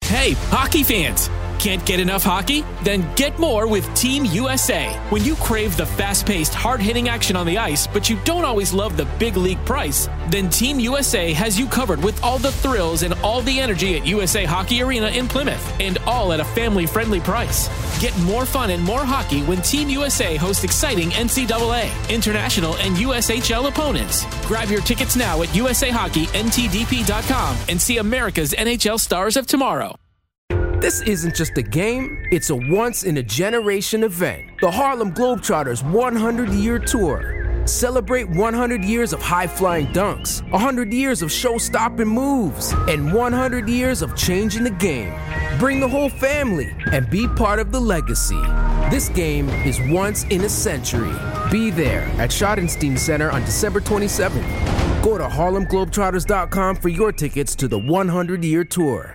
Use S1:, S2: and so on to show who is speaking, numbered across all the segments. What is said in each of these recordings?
S1: Hey, hockey fans! Can't get enough hockey? Then get more with Team USA. When you crave the fast-paced, hard-hitting action on the ice, but you don't always love the big league price, then Team USA has you covered with all the thrills and all the energy at USA Hockey Arena in Plymouth, and all at a family-friendly price. Get more fun and more hockey when Team USA hosts exciting NCAA, international, and USHL opponents. Grab your tickets now at USAHockeyNTDP.com and see America's NHL stars of tomorrow.
S2: This isn't just a game, it's a once-in-a-generation event. The Harlem Globetrotters 100-year tour. Celebrate 100 years of high-flying dunks, 100 years of show-stopping moves, and 100 years of changing the game. Bring the whole family and be part of the legacy. This game is once in a century. Be there at Schottenstein Center on December 27th. Go to HarlemGlobetrotters.com for your tickets to the 100-year tour.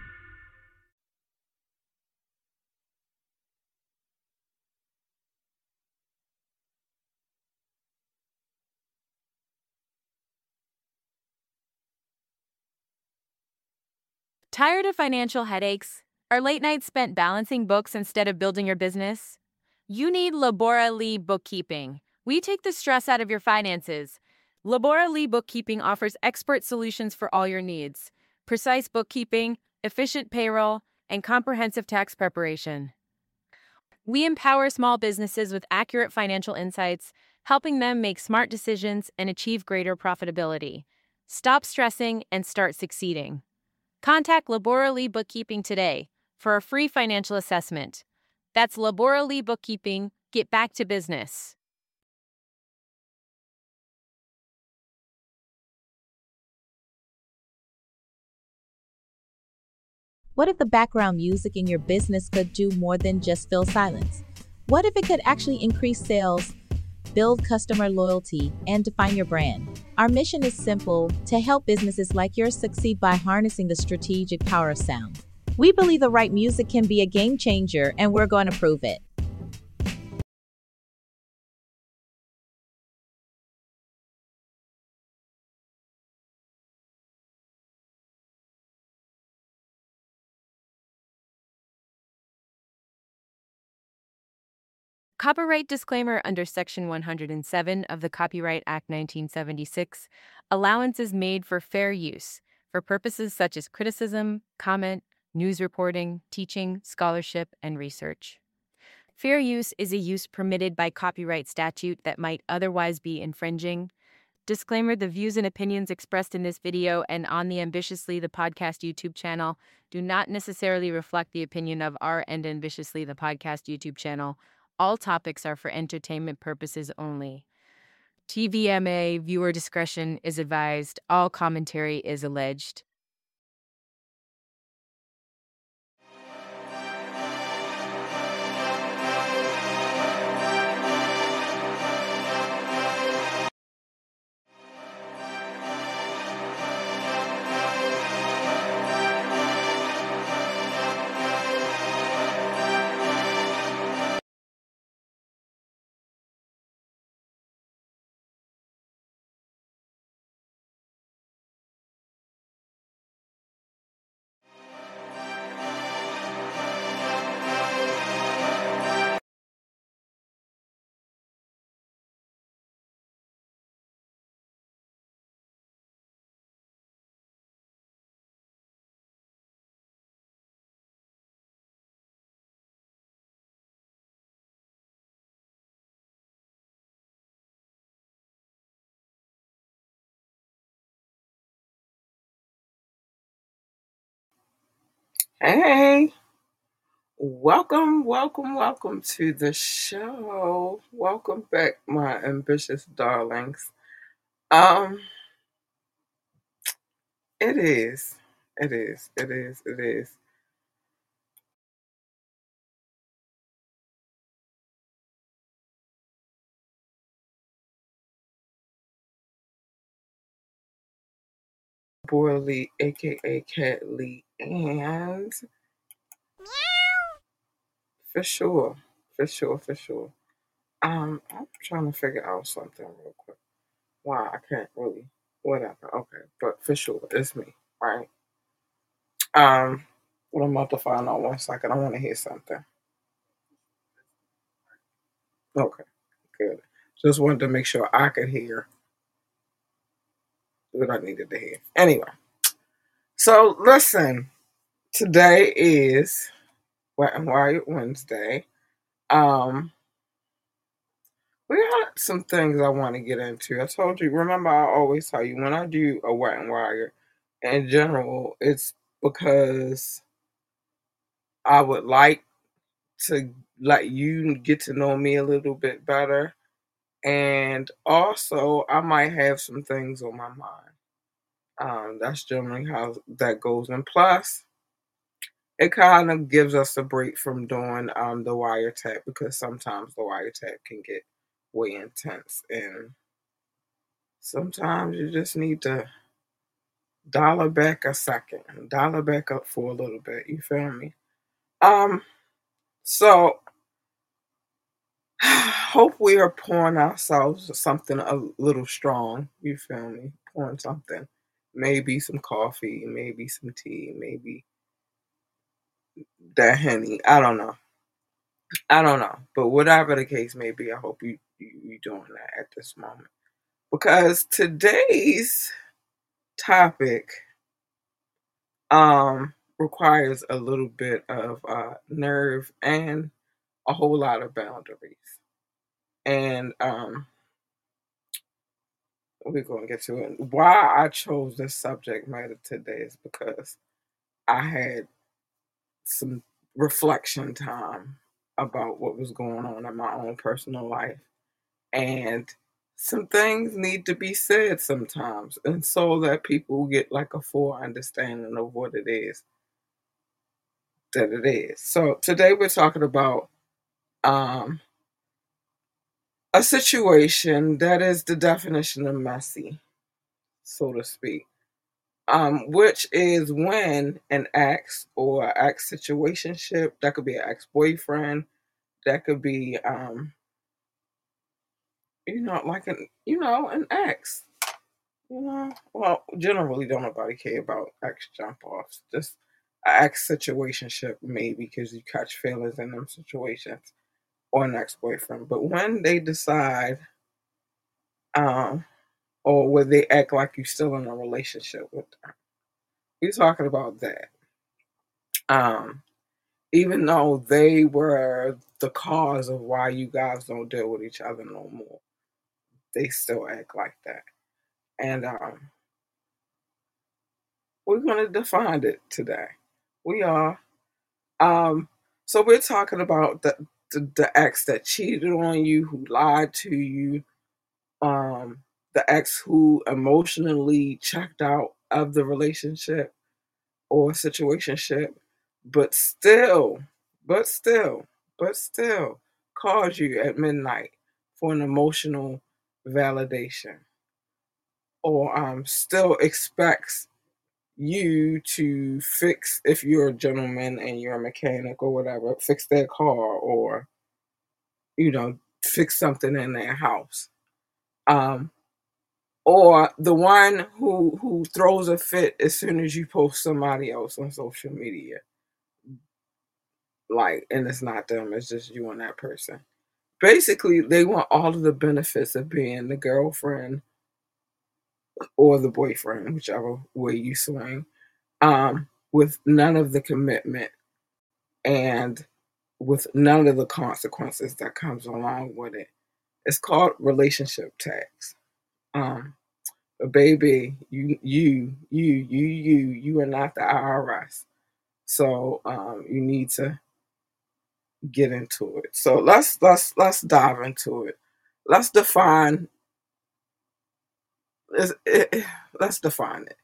S3: Tired of financial headaches? Are late nights spent balancing books instead of building your business? You need Labora Lee Bookkeeping. We take the stress out of your finances. Labora Lee Bookkeeping offers expert solutions for all your needs: precise bookkeeping, efficient payroll, and comprehensive tax preparation. We empower small businesses with accurate financial insights, helping them make smart decisions and achieve greater profitability. Stop stressing and start succeeding. Contact Labora Lee Bookkeeping today for a free financial assessment. That's Labora Lee Bookkeeping. Get back to business.
S4: What if the background music in your business could do more than just fill silence? What if it could actually increase sales, build customer loyalty, and define your brand? Our mission is simple: to help businesses like yours succeed by harnessing the strategic power of sound. We believe the right music can be a game changer, and we're going to prove it.
S3: Copyright disclaimer under Section 107 of the Copyright Act 1976. Allowance is made for fair use for purposes such as criticism, comment, news reporting, teaching, scholarship, and research. Fair use is a use permitted by copyright statute that might otherwise be infringing. Disclaimer: the views and opinions expressed in this video and on the Ambitiously the Podcast YouTube channel do not necessarily reflect the opinion of our and Ambitiously the Podcast YouTube channel. All topics are for entertainment purposes only. TVMA, viewer discretion is advised. All commentary is alleged.
S5: Hey, welcome to the show. Welcome back, my ambitious darlings. Um, it is. Borley, aka Cat Lee, and for sure. I'm trying to figure out something real quick. Why I can't really, whatever. Okay, but for sure, it's me, right? Um, What I'm about to find out, 1 second. I want to hear something. Okay, good. Just wanted to make sure I could hear what I needed to hear. Anyway, so listen, today is Wet and Wired Wednesday. Um, we got some things I want to get into. I told you, remember, I always tell you when I do a Wet and Wired in general, it's because I would like to let you get to know me a little bit better. And also, I might have some things on my mind. That's generally how that goes. And plus, it kind of gives us a break from doing the wiretap because sometimes the wiretap can get way intense. And sometimes you just need to dial it back a second and dial it back up for a little bit. You feel me? Um, so hope we are pouring ourselves something a little strong. You feel me? Pouring something. Maybe some coffee, maybe some tea, maybe that honey. I don't know. I don't know. But whatever the case may be, I hope you doing that at this moment. Because today's topic requires a little bit of nerve and a whole lot of boundaries. And we're going to get to it. Why I chose this subject matter today is because I had some reflection time about what was going on in my own personal life. And some things need to be said sometimes. And so that people get like a full understanding of what it is that it is. So today we're talking about um, a situation that is the definition of messy, so to speak. Which is when an ex or ex situationship, that could be an ex boyfriend, that could be like an ex. Well, generally don't nobody care about ex jump offs. Just an ex situationship maybe because you catch feelings in them situations or an ex boyfriend. But when they decide um or when they act like you're still in a relationship with them, we're talking about that. Um Even though they were the cause of why you guys don't deal with each other no more, they still act like that. And we're going to define it today. We are. Um, so we're talking about the ex that cheated on you, who lied to you, um, the ex who emotionally checked out of the relationship or situationship, but still, but still, but still calls you at midnight for an emotional validation, or still expects you to fix, if you're a gentleman and you're a mechanic or whatever, fix their car or fix something in their house. Or the one who throws a fit as soon as you post somebody else on social media. Like, and it's not them, it's just you and that person. Basically, they want all of the benefits of being the girlfriend or the boyfriend, whichever way you swing, with none of the commitment and with none of the consequences that comes along with it. It's called relationship tax. But baby, you are not the IRS. So you need to get into it. So let's dive into it. Let's define let's define it.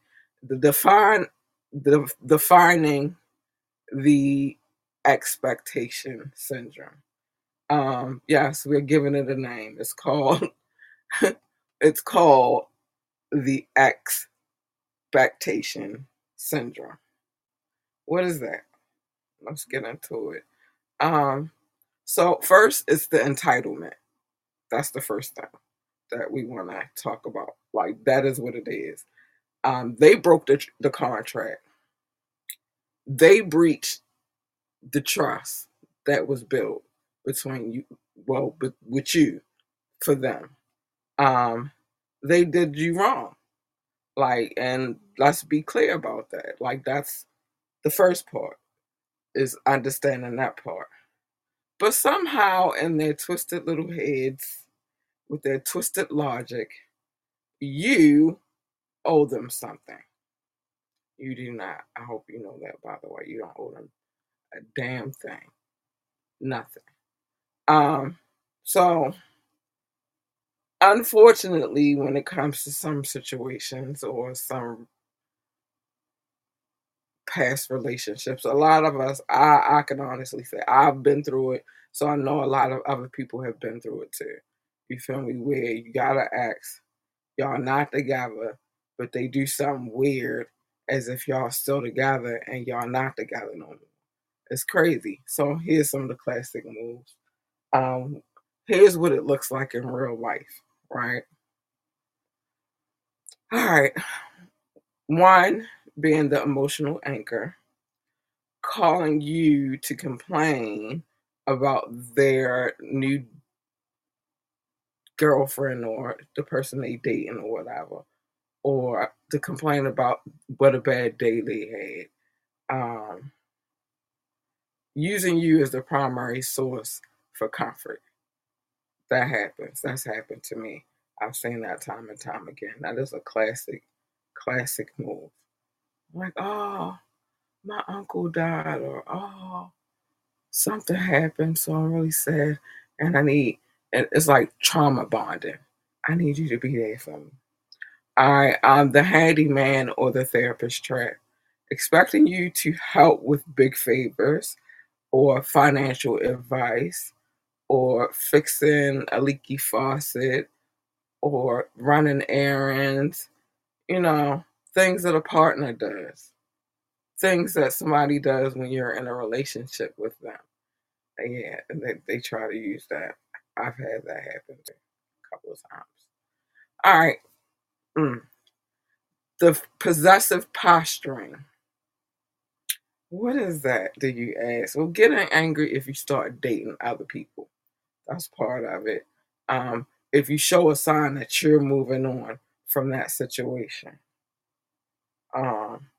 S5: Defining the expectation syndrome. Yes, we're giving it a name. It's called it's called the expectation syndrome. What is that? Let's get into it. Um, so first it's the entitlement. That's the first thing that we want to talk about. Like, that is what it is. They broke the contract. they breached the trust that was built between you, well, with you for them. Um, they did you wrong. Like, and let's be clear about that. Like, that's the first part, is understanding that part. But somehow, in their twisted little heads, with their twisted logic, you owe them something. You do not. I hope you know that, by the way. You don't owe them a damn thing. Nothing. Um, so unfortunately, when it comes to some situations or some past relationships, a lot of us, I can honestly say, I've been through it, so I know a lot of other people have been through it too. You feel me? Where you gotta ask, y'all not together, but they do something weird as if y'all still together and y'all not together no more. It's crazy. So here's some of the classic moves. Um, Here's what it looks like in real life, right? All right. One, being the emotional anchor, calling you to complain about their new girlfriend or the person they dating or whatever, or to complain about what a bad day they had. Using you as the primary source for comfort. That happens. That's happened to me. I've seen that time and time again. That is a classic move. Like, oh, my uncle died, or oh, something happened, so I'm really sad, and and it's like trauma bonding. I need you to be there for me. I'm the handyman or the therapist trap, expecting you to help with big favors or financial advice or fixing a leaky faucet or running errands, you know, things that a partner does, things that somebody does when you're in a relationship with them. Yeah, and they try to use that. I've had that happen too, a couple of times. All right. Mm. The possessive posturing. What is that, do you ask? Well, getting angry if you start dating other people. That's part of it. If you show a sign that you're moving on from that situation. Um,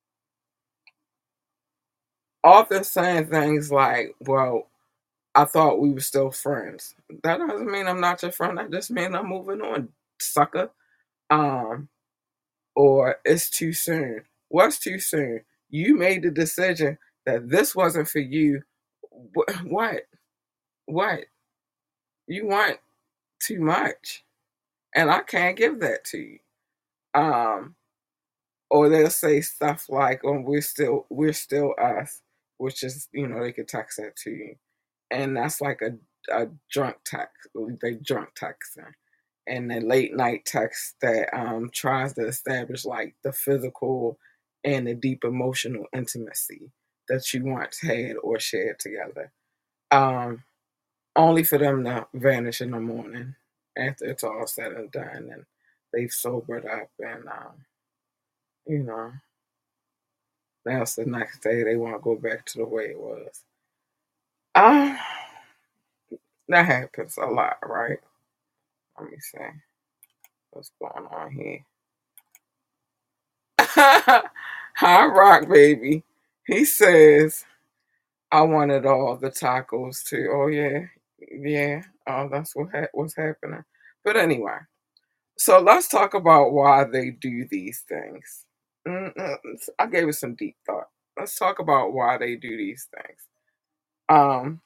S5: Often saying things like, well, I thought we were still friends. That doesn't mean I'm not your friend. That just means I'm moving on, sucker. Um, or it's too soon. What's too soon? You made the decision that this wasn't for you. What? What? You want too much, and I can't give that to you. Um, or they'll say stuff like, "Oh, we're still us," which is, they could text that to you, and that's like a drunk text. They drunk texting, and a late night text that tries to establish like the physical and the deep emotional intimacy that you once had or shared together. Um, Only for them to vanish in the morning after it's all said and done and they've sobered up and you know, that's the next day they want to go back to the way it was. Um, that happens a lot, right? Let me see what's going on here. High Rock Baby. He says, I wanted all the tacos too. Oh yeah, yeah. Oh, that's what's happening. But anyway, so let's talk about why they do these things. I gave it some deep thought. Let's talk about why they do these things. Um,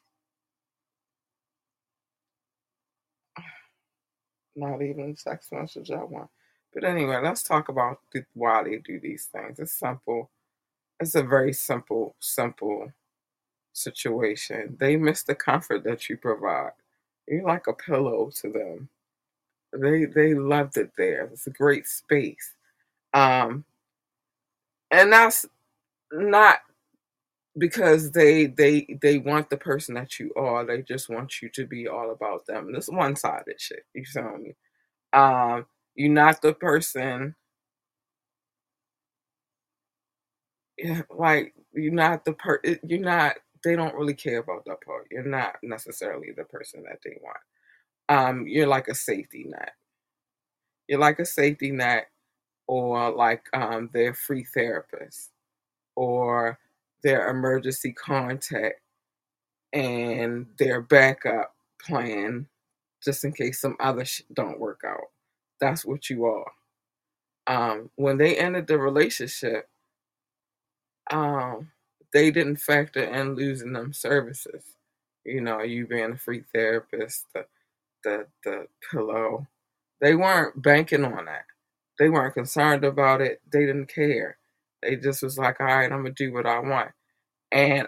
S5: Not even text message I want. But anyway, let's talk about why they do these things. It's simple. It's a very simple situation. They miss the comfort that you provide. You're like a pillow to them. They loved it there. It's a great space. Um, and that's not because they want the person that you are. They just want you to be all about them. This one sided shit. You feel me? Um, you're not the person. Yeah, like You're not the you're not, they don't really care about that part. You're not necessarily the person that they want. You're like a safety net. You're like a safety net, or like their free therapist, or their emergency contact, and their backup plan just in case some other don't work out. That's what you are. When they ended the relationship, um, they didn't factor in losing them services. You know, you being a free therapist, the pillow. They weren't banking on that. They weren't concerned about it. They didn't care. They just was like, all right, I'm gonna do what I want. And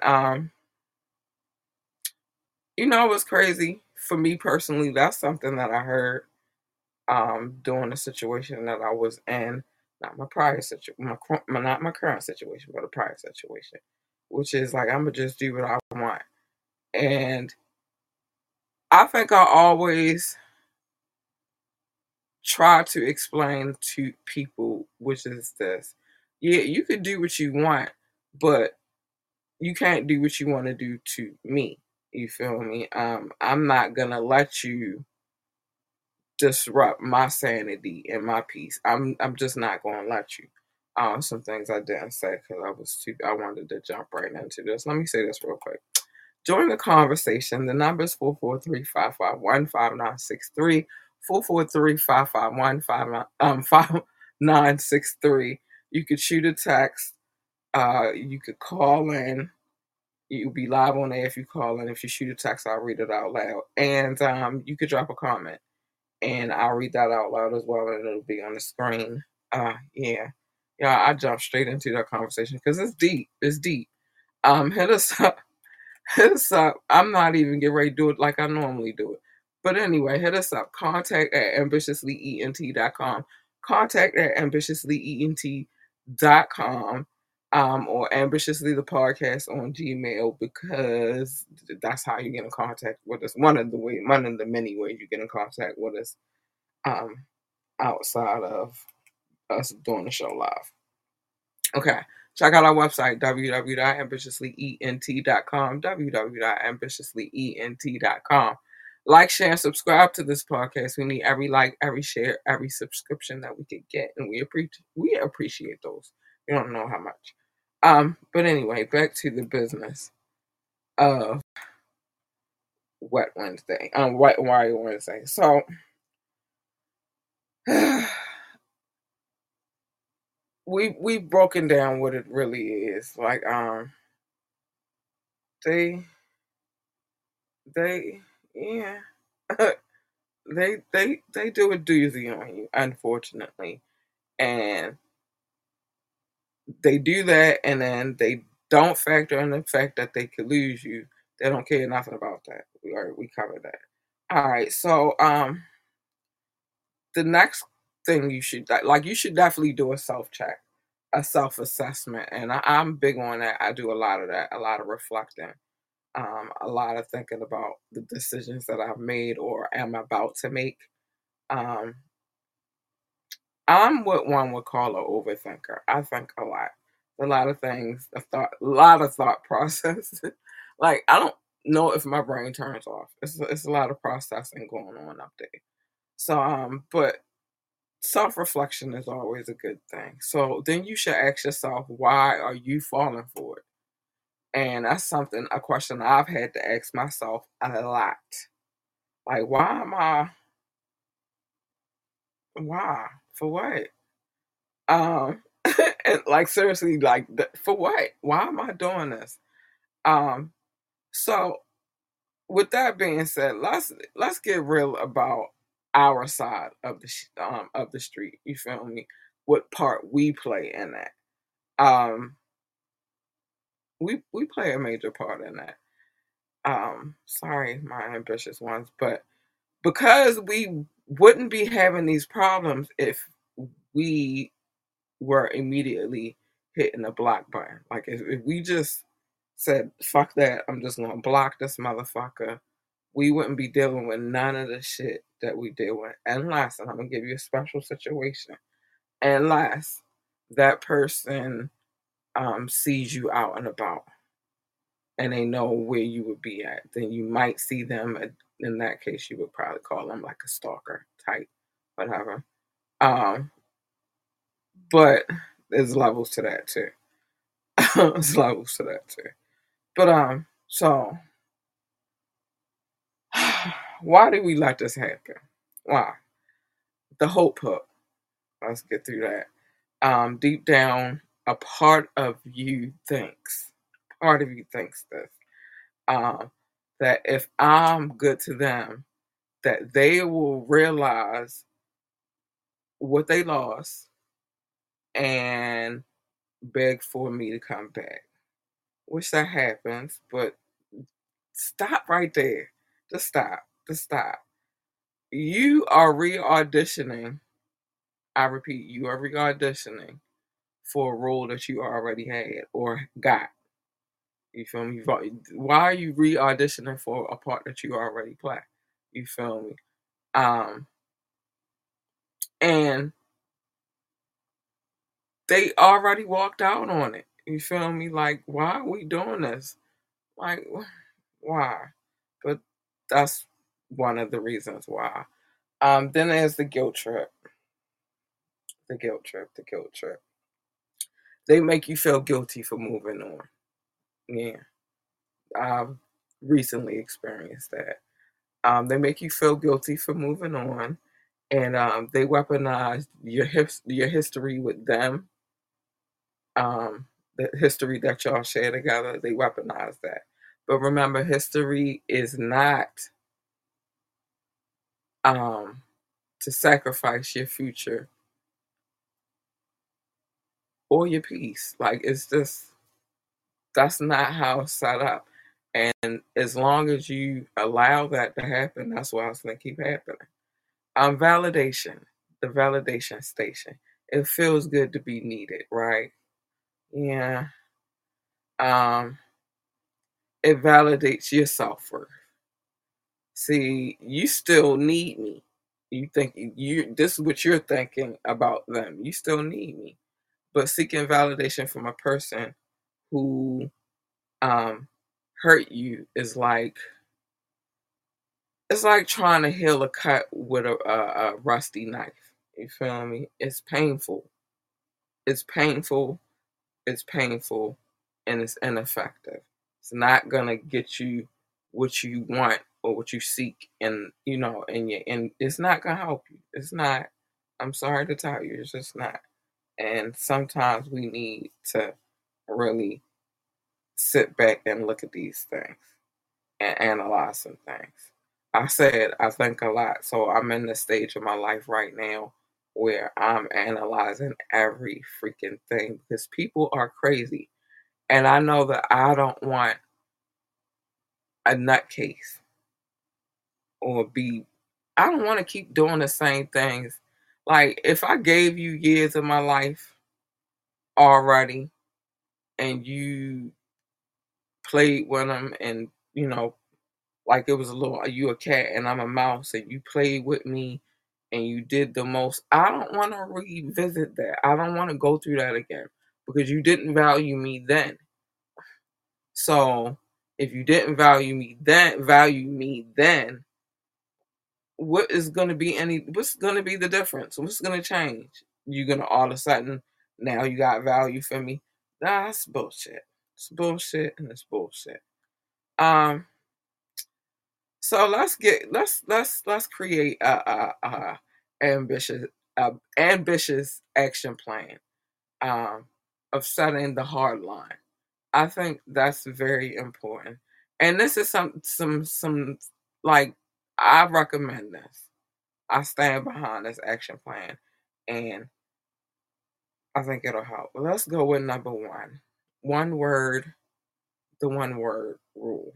S5: you know what's crazy? For me personally, that's something that I heard during the situation that I was in. Not my prior situation, not my current situation, but a prior situation, which is like I'm gonna just do what I want. And I think I always try to explain to people, which is this: yeah, you can do what you want, but you can't do what you want to do to me. You feel me? I'm not gonna let you disrupt my sanity and my peace. I'm just not gonna let you. Some things I didn't say because I wanted to jump right into this. Let me say this real quick. Join the conversation. The number is 443-551-5963. 443-551-5963. You could shoot a text. You could call in. You'll be live on air if you call in. If you shoot a text, I'll read it out loud. And you could drop a comment, and I'll read that out loud as well, and it'll be on the screen. Yeah. Yeah, I jumped straight into that conversation because it's deep. It's deep. Hit us up. Hit us up. I'm not even getting ready to do it like I normally do it. But anyway, hit us up. Contact@ambitiouslyent.com. Contact@ambitiouslyent.com. Or ambitiously the podcast on Gmail, because that's how you get in contact with us. One of the many ways you get in contact with us outside of us doing the show live. Okay. Check out our website, www.ambitiouslyent.com, www.ambitiouslyent.com. Like, share, and subscribe to this podcast. We need every like, every share, every subscription that we could get, and we appreciate those. You don't know how much. But anyway, back to the business of Wet Wednesday. White Wednesday. So we've broken down what it really is. Like they yeah. they do a doozy on you, unfortunately. And they do that, and then they don't factor in the fact that they could lose you. They don't care nothing about that. We covered that. All right, so the next thing you should definitely do a self-check, a self-assessment. And I'm big on that. I do a lot of that, a lot of reflecting, a lot of thinking about the decisions that I've made or am about to make. I'm what one would call an overthinker. I think a lot. A lot of things, a lot of thought process. Like, I don't know if my brain turns off. It's a lot of processing going on up there. So, but self-reflection is always a good thing. So then you should ask yourself, why are you falling for it? And that's a question I've had to ask myself a lot. Like, why? For what? And like, seriously, like, for what? Why am I doing this? So with that being said, let's get real about our side of the street. You feel me? What part we play in that? We play a major part in that. Sorry, my ambitious ones, but because we wouldn't be having these problems if we were immediately hitting the block button. Like, if we just said, fuck that, I'm just gonna block this motherfucker, we wouldn't be dealing with none of the shit that we deal with. Unless, and I'm gonna give you a special situation, unless that person sees you out and about and they know where you would be at, then you might see them. In that case, you would probably call them like a stalker type, whatever. Um, but there's levels to that too. There's levels to that too. But so why do we let this happen? Why? The hope hook. Let's get through that. Deep down, a part of you thinks this, that if I'm good to them, that they will realize what they lost and beg for me to come back. Wish that happens, but stop right there. Just stop. Just stop. You are re-auditioning. I repeat, you are re-auditioning for a role that you already had or got. You feel me? Why are you re-auditioning for a part that you already play? You feel me? And they already walked out on it. You feel me? Like, why are we doing this? Like, why? But that's one of the reasons why. Then there's the guilt trip. The guilt trip. The guilt trip. They make you feel guilty for moving on. Yeah. I've recently experienced that. They make you feel guilty for moving on, and they weaponize your history with them. The history that y'all share together, they weaponize that. But remember, history is not to sacrifice your future or your peace. Like, it's just, that's not how it's set up. And as long as you allow that to happen, that's why it's going to keep happening. Validation, the validation station. It feels good to be needed, right? Yeah. It validates your self-worth. See, you still need me. You think this is what you're thinking about them. You still need me. But seeking validation from a person who hurt you is like, it's like trying to heal a cut with a rusty knife. You feel me? It's painful. It's painful. It's painful, and it's ineffective. It's not gonna get you what you want or what you seek, and and it's not gonna help you. It's not. I'm sorry to tell you, it's just not. And sometimes we need to really sit back and look at these things and analyze some things. I said I think a lot, so I'm in the stage of my life right now where I'm analyzing every freaking thing because people are crazy. And I know that I don't want a nutcase or I don't want to keep doing the same things. Like, if I gave you years of my life already and you played with them and, like it was you a cat and I'm a mouse and you played with me and you did the most, I don't want to revisit that. I don't want to go through that again because you didn't value me then. So if you didn't value me then, what's going to be the difference? What's going to change? You're going to all of a sudden, now you got value for me. That's bullshit. It's bullshit and it's bullshit. So let's create a ambitious action plan of setting the hard line. I think that's very important. And this is some like, I recommend this. I stand behind this action plan and I think it'll help. Let's go with number 1. One word, the one word rule.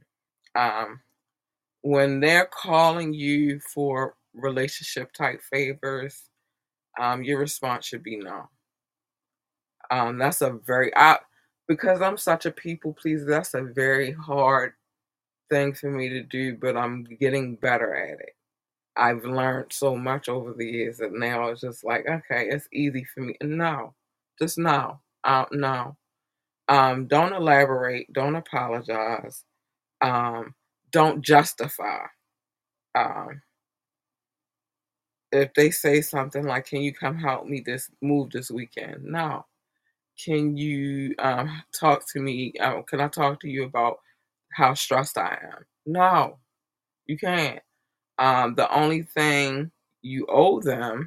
S5: When they're calling you for relationship type favors, your response should be no. That's because I'm such a people pleaser, that's a very hard thing for me to do, but I'm getting better at it. I've learned so much over the years that now it's just like, okay, it's easy for me. No, just no. No. Don't elaborate. Don't apologize. Um, don't justify. Um, if they say something like, "Can you come help me move this weekend?" No. Can you talk to me? Can I talk to you about how stressed I am? No, you can't. The only thing you owe them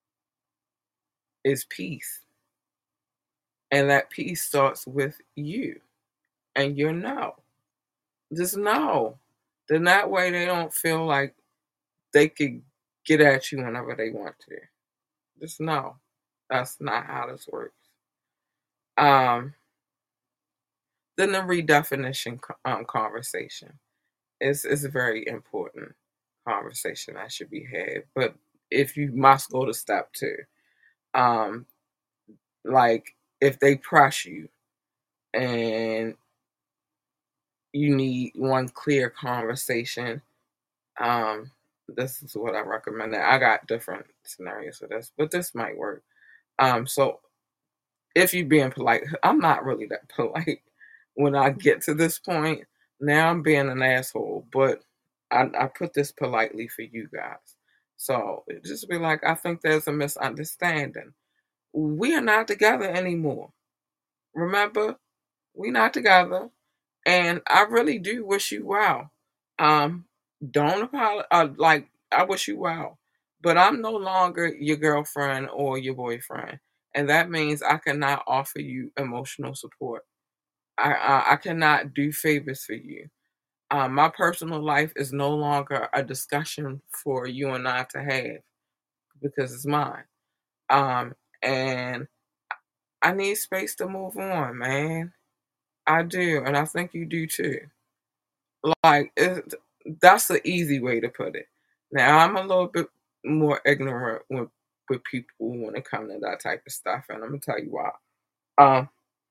S5: is peace. And that peace starts with you and your no. Just no. Then that way they don't feel like they could get at you whenever they want to. Just no. That's not how this works. Um, then the redefinition conversation is a very important conversation that should be had. But if you must go to step two, um, like if they press you and you need one clear conversation, this is what I recommend. I got different scenarios for this, but this might work. So if you're being polite, I'm not really that polite when I get to this point. Now I'm being an asshole, but I put this politely for you guys. So just be like, I think there's a misunderstanding. We are not together anymore. Remember, we're not together. And I really do wish you well. Um, don't apologize. Like I wish you well, but I'm no longer your girlfriend or your boyfriend, and that means I cannot offer you emotional support. I cannot do favors for you. My personal life is no longer a discussion for you and I to have because it's mine. And I need space to move on, man. I do, and I think you do too. Like that's the easy way to put it. Now I'm a little bit more ignorant with people when it comes to that type of stuff, and I'm gonna tell you why. Um,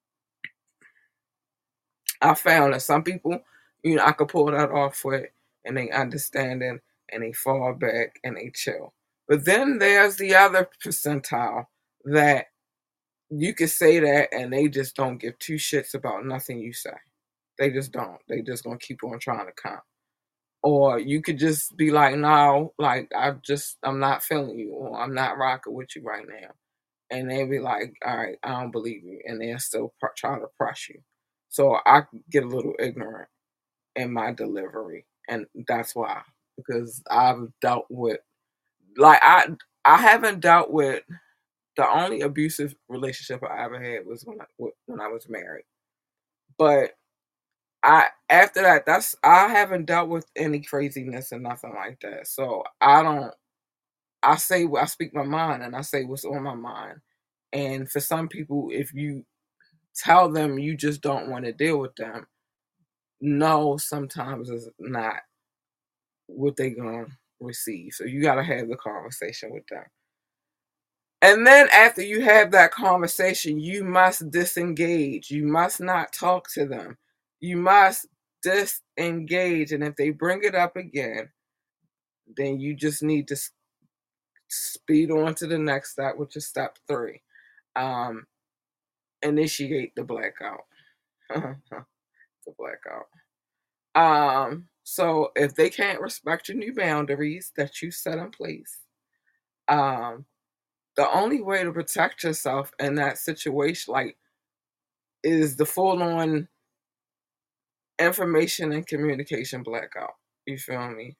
S5: I found that some people, I could pull that off with, and they understand it, and they fall back and they chill. But then there's the other percentile that you could say that, and they just don't give two shits about nothing you say. They just don't. They just gonna keep on trying to come. Or you could just be like, no, like I'm not feeling you, or I'm not rocking with you right now. And they'll be like, all right, I don't believe you. And they'll still try to press you. So I get a little ignorant in my delivery. And that's why. Because I've dealt with, like, I haven't dealt with, the only abusive relationship I ever had was when I was married. But after that, I haven't dealt with any craziness and nothing like that. So I speak my mind and I say what's on my mind. And for some people, if you tell them you just don't want to deal with them, no, sometimes it's not what they gonna receive. So you gotta have the conversation with them. And then after you have that conversation, you must disengage. You must not talk to them. You must disengage. And if they bring it up again, then you just need to speed on to the next step, which is step 3. Initiate the blackout. The blackout. So if they can't respect your new boundaries that you set in place, the only way to protect yourself in that situation, like, is the full-on information and communication blackout. You feel me?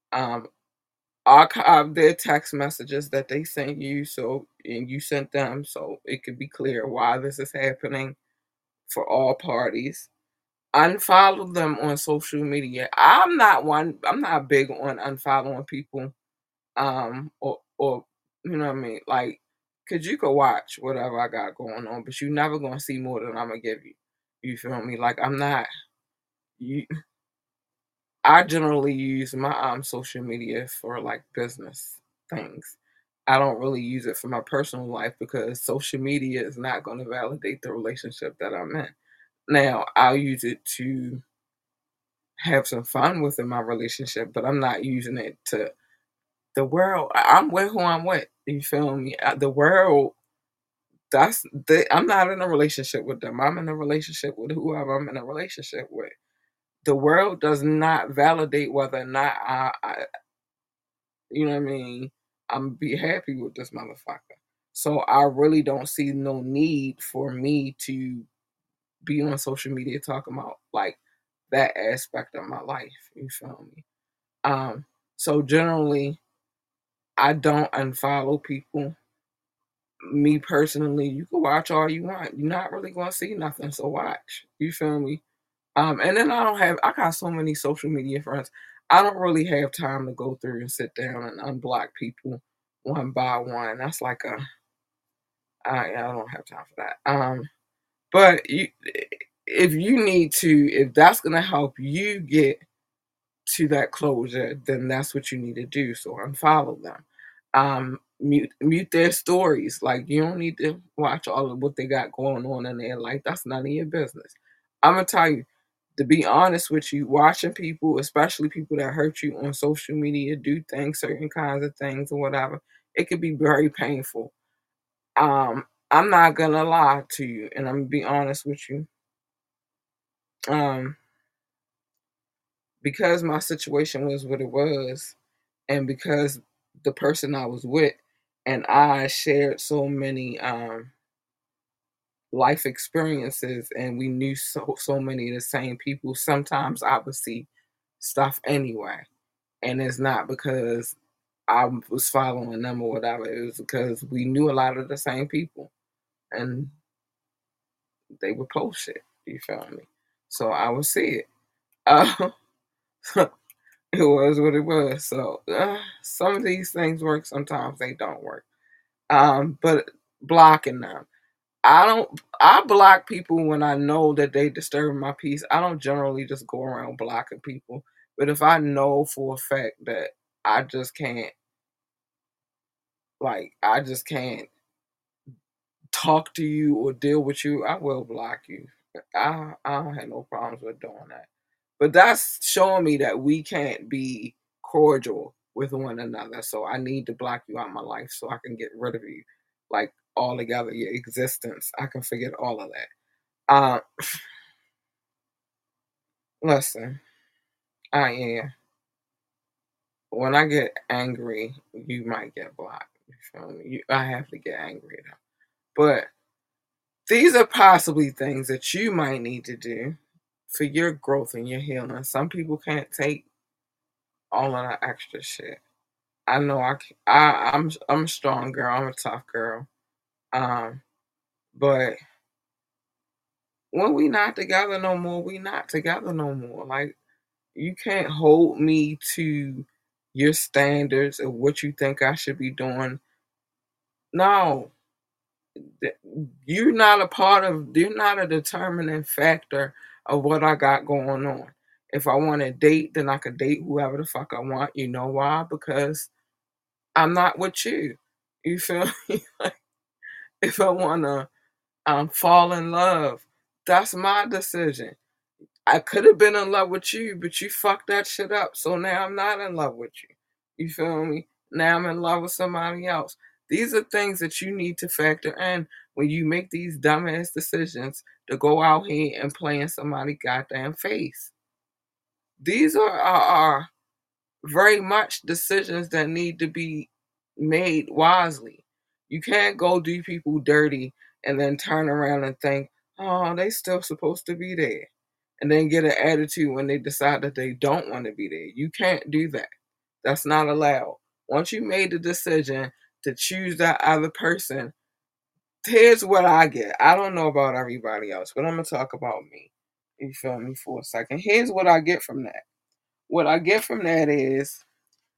S5: Archive their text messages that they sent you, and you sent them, so it could be clear why this is happening for all parties. Unfollow them on social media. I'm not big on unfollowing people, or you know what I mean, like, cause you could watch whatever I got going on, but you're never gonna see more than I'm gonna give you. You feel me? Like, I'm not. You, I generally use my social media for like business things. I don't really use it for my personal life because social media is not going to validate the relationship that I'm in. Now, I'll use it to have some fun within my relationship, but I'm not using it to I'm with who I'm with. You feel me? The world I'm not in a relationship with them. I'm in a relationship with whoever I'm in a relationship with. The world does not validate whether or not you know what I mean, I'm be happy with this motherfucker. So I really don't see no need for me to be on social media talking about like that aspect of my life. You feel me? So generally I don't unfollow people. Me personally, you can watch all you want. You're not really gonna see nothing, so watch. You feel me? And then I got so many social media friends. I don't really have time to go through and sit down and unblock people one by one. That's like I don't have time for that. But if you need to, if that's gonna help you get to that closure, then that's what you need to do. So unfollow them. Mute their stories. Like you don't need to watch all of what they got going on in their life. That's none of your business. I'm gonna tell you, to be honest with you, watching people, especially people that hurt you on social media, do things, certain kinds of things or whatever, it could be very painful. I'm not gonna lie to you, and I'm gonna be honest with you. Um, because my situation was what it was, and because the person I was with and I shared so many life experiences, and we knew so many of the same people, sometimes I would see stuff anyway. And it's not because I was following them or whatever. It was because we knew a lot of the same people, and they would post shit. You feel me? So I would see it. Uh, it was what it was. So some of these things work, sometimes they don't work. But blocking them. I block people when I know that they disturb my peace. I don't generally just go around blocking people. But if I know for a fact that I just can't, I just can't talk to you or deal with you, I will block you. I don't have no problems with doing that. But that's showing me that we can't be cordial with one another. So I need to block you out of my life so I can get rid of you, like altogether, your existence. I can forget all of that. Listen, I am. When I get angry, you might get blocked. You feel me? I have to get angry though. But these are possibly things that you might need to do for your growth and your healing. Some people can't take all of that extra shit. I know I'm a strong girl. I'm a tough girl. Um, but when we not together no more, we not together no more. Like you can't hold me to your standards of what you think I should be doing. No, you're not a determining factor of what I got going on. If I want to date, then I could date whoever the fuck I want. You know why? Because I'm not with you. You feel me? Like, if I want to fall in love, that's my decision. I could have been in love with you, but you fucked that shit up. So now I'm not in love with you. You feel me? Now I'm in love with somebody else. These are things that you need to factor in when you make these dumbass decisions to go out here and play in somebody's goddamn face. These are very much decisions that need to be made wisely. You can't go do people dirty and then turn around and think, oh, they still supposed to be there. And then get an attitude when they decide that they don't want to be there. You can't do that. That's not allowed. Once you made the decision to choose that other person, here's what I get. I don't know about everybody else, but I'm going to talk about me. You feel me for a second? Here's what I get from that. What I get from that is,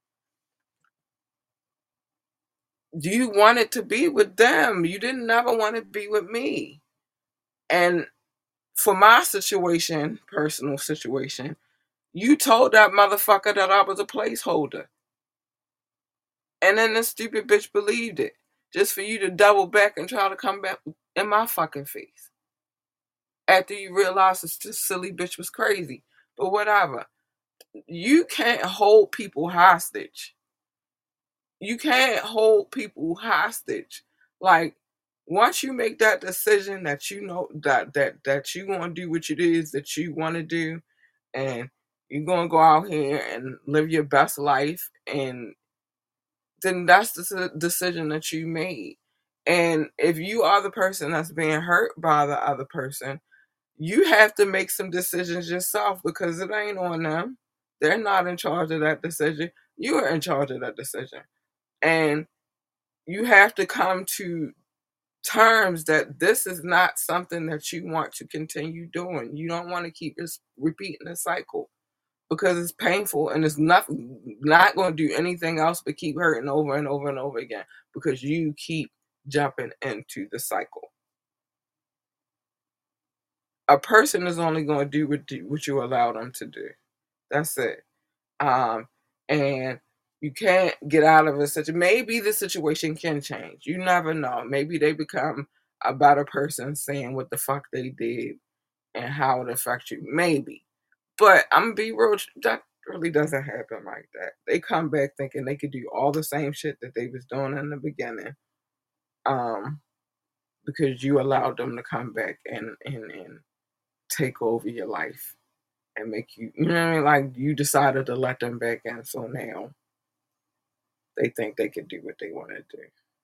S5: you wanted to be with them. You didn't never want to be with me. And for my situation, personal situation, you told that motherfucker that I was a placeholder. And then this stupid bitch believed it. Just for you to double back and try to come back in my fucking face. After you realized this silly bitch was crazy. But whatever. You can't hold people hostage. You can't hold people hostage. Like, once you make that decision that you know that you gonna do what it is that you want to do, and you're gonna go out here and live your best life, and then that's the decision that you made. And if you are the person that's being hurt by the other person, you have to make some decisions yourself, because it ain't on them. They're not in charge of that decision. You are in charge of that decision. And you have to come to terms that this is not something that you want to continue doing. You don't want to keep this repeating the cycle, because it's painful, and it's not going to do anything else but keep hurting over and over and over again, because you keep jumping into the cycle. A person is only going to do what you allow them to do. That's it. And you can't get out of a situation. Maybe the situation can change. You never know. Maybe they become a better person saying what the fuck they did and how it affects you. Maybe. But I'm going to be real. That really doesn't happen like that. They come back thinking they could do all the same shit that they was doing in the beginning. Because you allowed them to come back and take over your life and make you, you know what I mean? Like, you decided to let them back in, so now they think they can do what they want to do.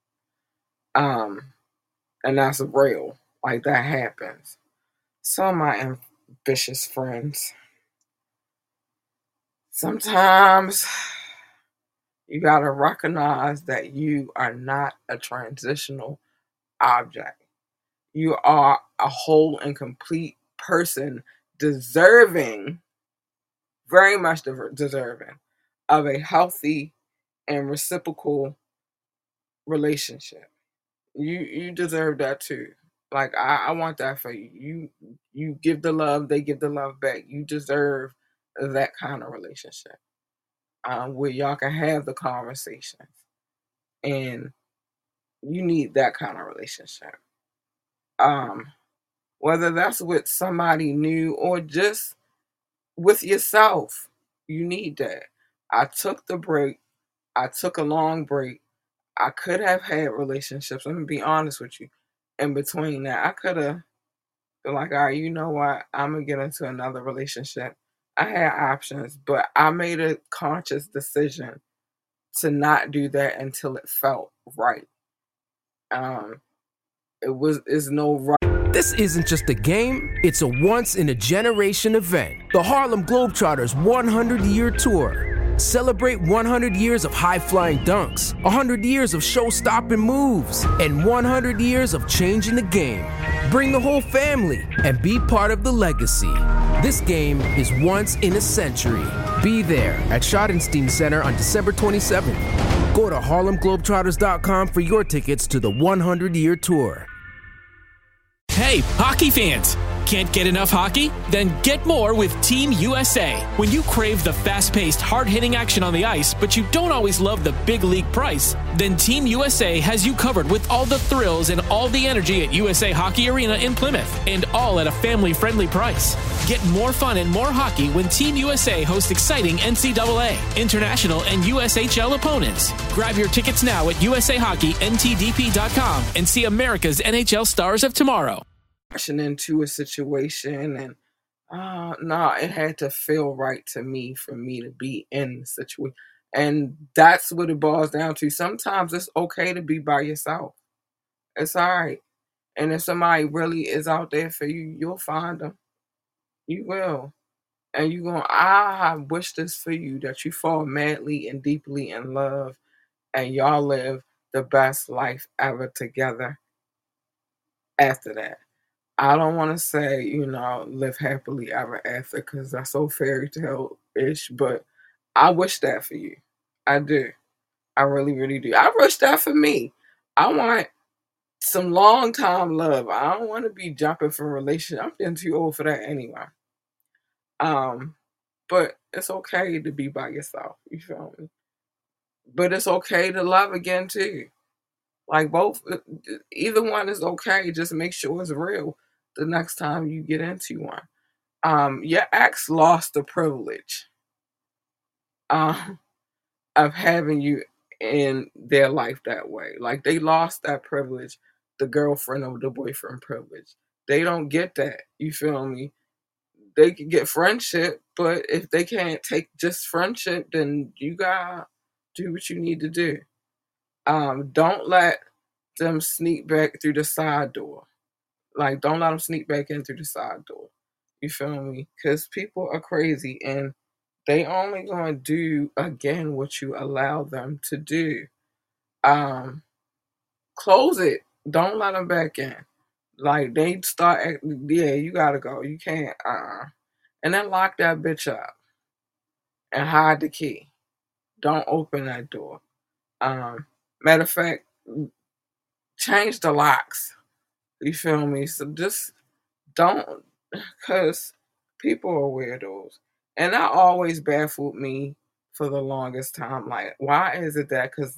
S5: And that's real. Like, that happens. Some of my ambitious friends, sometimes you gotta recognize that you are not a transitional object. You are a whole and complete person, deserving, very much deserving of a healthy and reciprocal relationship. You deserve that too. Like, I want that for you. You give the love, they give the love back. You deserve that kind of relationship, where y'all can have the conversations, and you need that kind of relationship. Whether that's with somebody new or just with yourself, you need that. I took the break. I took a long break. I could have had relationships. Let me be honest with you. In between that, I could have been like, all right, you know what? I'm going to get into another relationship. I had options, but I made a conscious decision to not do that until it felt right. It's no right.
S2: This isn't just a game, it's a once-in-a-generation event. The Harlem Globetrotters 100-year tour. Celebrate 100 years of high-flying dunks, 100 years of show-stopping moves, and 100 years of changing the game. Bring the whole family and be part of the legacy. This game is once in a century. Be there at Schottenstein Center on December 27th. Go to HarlemGlobetrotters.com for your tickets to the 100-year tour.
S1: Hey, hockey fans! Can't get enough hockey? Then get more with Team USA. When you crave the fast-paced, hard-hitting action on the ice, but you don't always love the big league price, then Team USA has you covered with all the thrills and all the energy at USA Hockey Arena in Plymouth, and all at a family-friendly price. Get more fun and more hockey when Team USA hosts exciting NCAA, international, and USHL opponents. Grab your tickets now at USAHockeyNTDP.com and see America's NHL stars of tomorrow.
S5: Into a situation, and no, it had to feel right to me for me to be in the situation. And that's what it boils down to. Sometimes it's okay to be by yourself. It's all right. And if somebody really is out there for you, you'll find them. You will. And you're going, I wish this for you, that you fall madly and deeply in love and y'all live the best life ever together after that. I don't want to say, live happily ever after, because that's so fairy tale-ish, but I wish that for you. I do. I really, really do. I wish that for me. I want some long-time love. I don't want to be jumping from relationship. I'm getting too old for that anyway. But it's okay to be by yourself. You feel me? But it's okay to love again, too. Like, either one is okay. Just make sure it's real the next time you get into one. Your ex lost the privilege of having you in their life that way. Like, they lost that privilege the girlfriend or the boyfriend privilege. They don't get that. You feel me? They can get friendship, but if they can't take just friendship, then you gotta do what you need to do. Don't let them sneak back through the side door. Like, don't let them sneak back in through the side door. You feel me? Because people are crazy and they only gonna do again what you allow them to do. Close it. Don't let them back in. Like, they start acting, yeah, you gotta go. You can't, And then lock that bitch up and hide the key. Don't open that door. Matter of fact, change the locks. You feel me? So just don't, because people are weirdos. And that always baffled me for the longest time. Like, why is it that? Because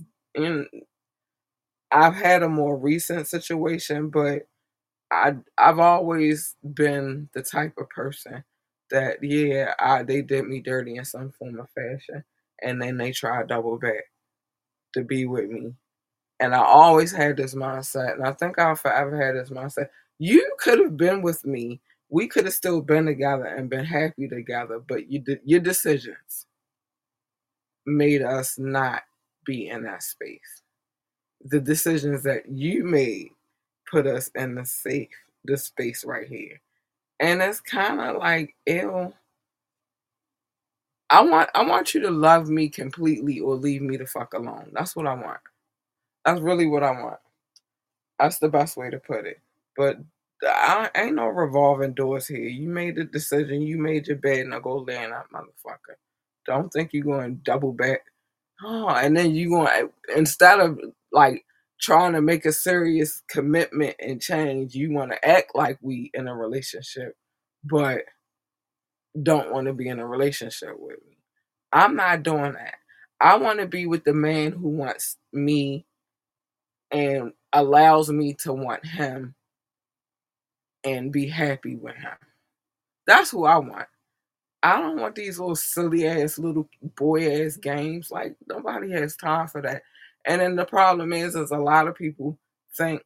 S5: I've had a more recent situation, but I've always been the type of person that, yeah, they did me dirty in some form of fashion, and then they try to double back to be with me. And I always had this mindset, and I think I'll forever have this mindset. You could have been with me. We could have still been together and been happy together, but your decisions made us not be in that space. The decisions that you made put us in this space right here. And it's kind of like, ew. I want you to love me completely or leave me the fuck alone. That's what I want. That's really what I want. That's the best way to put it. But I ain't no revolving doors here. You made the decision. You made your bed. Now go lay in that motherfucker. Don't think you're going to double back. Oh, and then you going to, instead of like trying to make a serious commitment and change, you want to act like we in a relationship, but don't want to be in a relationship with me. I'm not doing that. I want to be with the man who wants me and allows me to want him and be happy with him. That's who I want. I don't want these little silly ass little boy ass games. Like, nobody has time for that. And then the problem is a lot of people think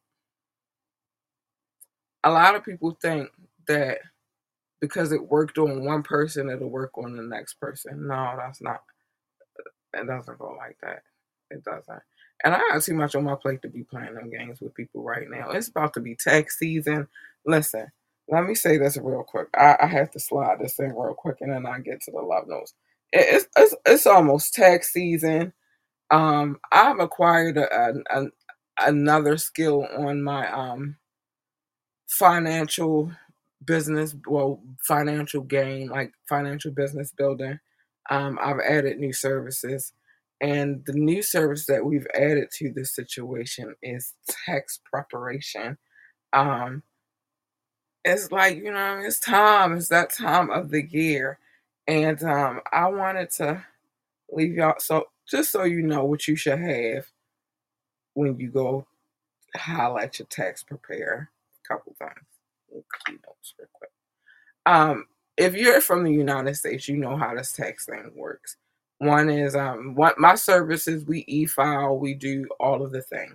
S5: that because it worked on one person, it'll work on the next person. No, that's not. It doesn't go like that. It doesn't. And I got too much on my plate to be playing them games with people right now. It's about to be tax season. Listen, let me say this real quick. I have to slide this in real quick, and then I get to the love notes. It's almost tax season. I've acquired another skill on my financial financial gain, like financial business building. I've added new services, and the new service that we've added to this situation is tax preparation. Um, it's like, it's time. It's that time of the year, and I wanted to leave y'all just so you know what you should have when you go holler at your tax preparer. A couple things. Key notes real quick. If you're from the United States, you know how this tax thing works. One is my services, we e-file, we do all of the things.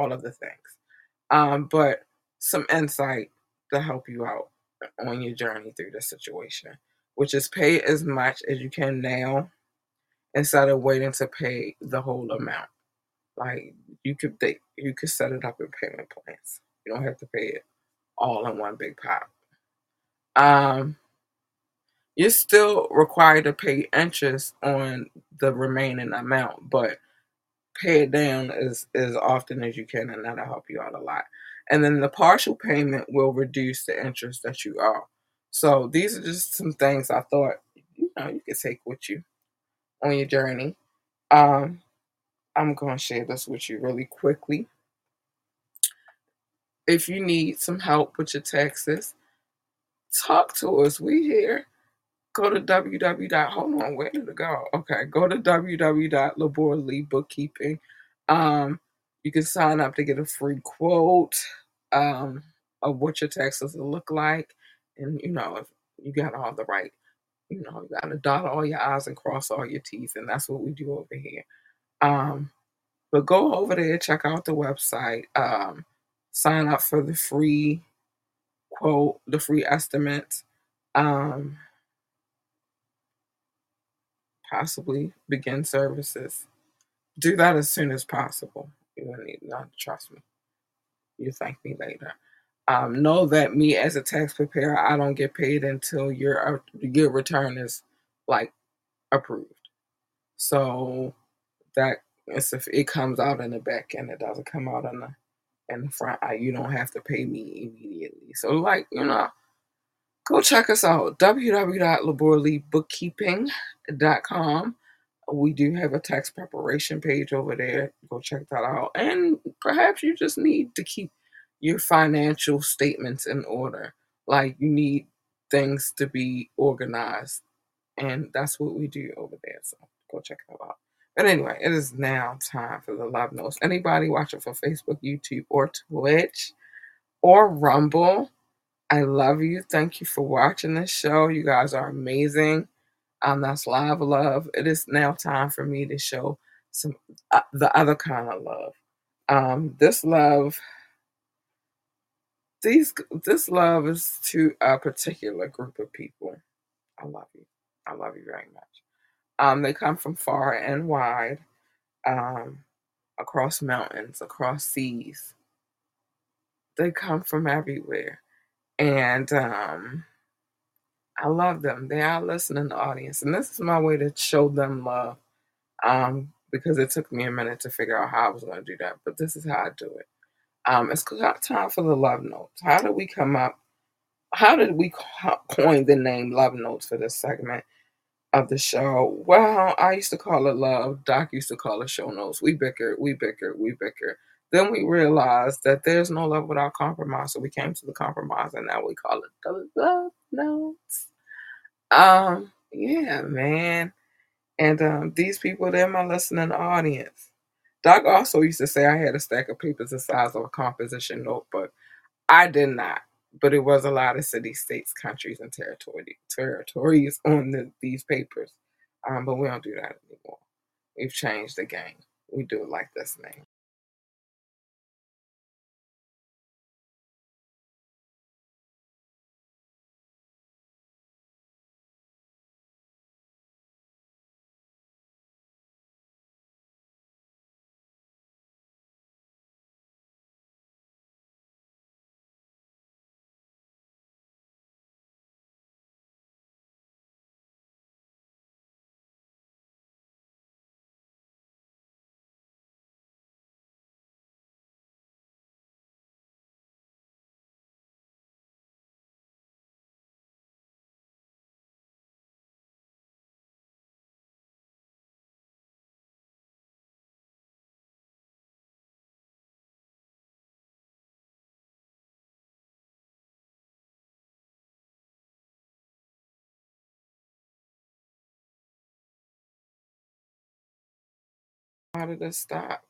S5: But some insight to help you out on your journey through this situation, which is pay as much as you can now instead of waiting to pay the whole amount. Like, you could set it up in payment plans. You don't have to pay it all in one big pop. You're still required to pay interest on the remaining amount, but pay it down as often as you can, and that'll help you out a lot. And then the partial payment will reduce the interest that you owe. So these are just some things I thought you could take with you on your journey. I'm going to share this with you really quickly. If you need some help with your taxes, talk to us. We here. Go to hold on, where did it go? Okay, go to www.laboraleebookkeeping. You can sign up to get a free quote of what your taxes will look like. And, if you got all the right, you got to dot all your I's and cross all your T's. And that's what we do over here. But go over there, check out the website. sign up for the free quote, the free estimate, um, possibly begin services. Do that as soon as possible. You will need not trust me. You thank me later. Know that me as a tax preparer, I don't get paid until your return is like approved. So that if it comes out in the back end, it doesn't come out in the front. You don't have to pay me immediately. So go check us out, www.laboralebookkeeping.com. We do have a tax preparation page over there. Go check that out. And perhaps you just need to keep your financial statements in order. Like you need things to be organized. And that's what we do over there. So go check it out. But anyway, it is now time for the love notes. Anybody watching for Facebook, YouTube, or Twitch, or Rumble, I love you. Thank you for watching this show. You guys are amazing. That's live love. It is now time for me to show some the other kind of love. This love, this love is to a particular group of people. I love you. I love you very much. They come from far and wide, across mountains, across seas. They come from everywhere, and I love them. They are listening audience, and this is my way to show them love. Because it took me a minute to figure out how I was going to do that, but this is how I do it. It's time for the love notes. How did we come up? How did we coin the name Love Notes for this segment of the show? Well, I used to call it love. Doc used to call it show notes. We bickered, we bickered, we bickered. Then we realized that there's no love without compromise, so we came to the compromise, and now we call it the love notes. Yeah, man. And these people, they're my listening audience. Doc also used to say I had a stack of papers the size of a composition notebook. I did not, but it was a lot of cities, states, countries, and territories on these papers. But we don't do that anymore. We've changed the game. We do it like this now. How did this stop?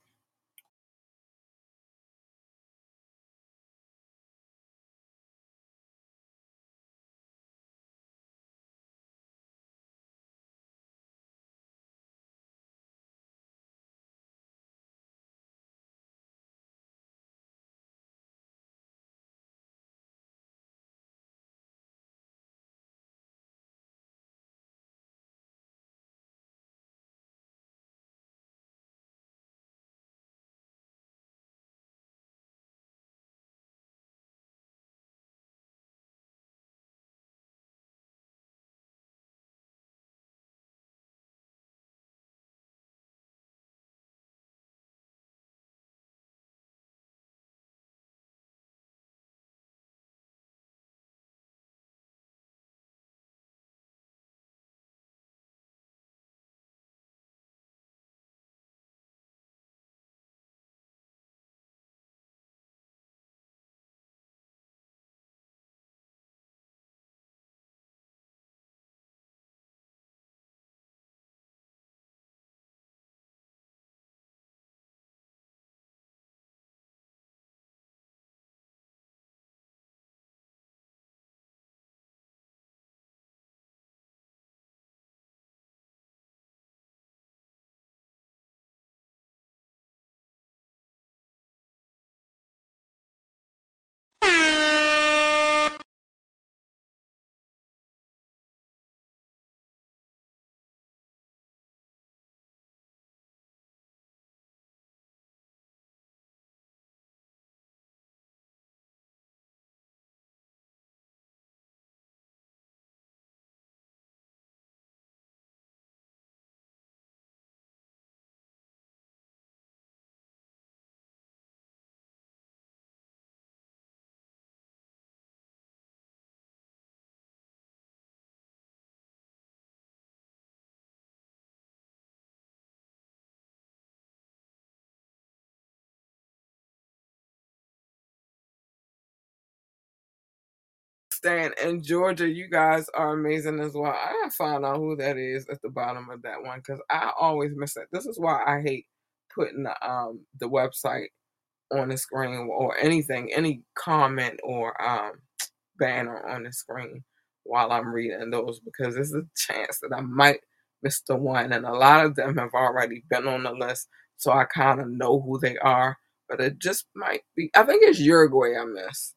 S5: understand. In Georgia, you guys are amazing as well. I gotta find out who that is at the bottom of that one because I always miss it. This is why I hate putting the website on the screen or anything, any comment or banner on the screen while I'm reading those because there's a chance that I might miss the one, and a lot of them have already been on the list, so I kind of know who they are. But it just might be. I think it's Uruguay I miss.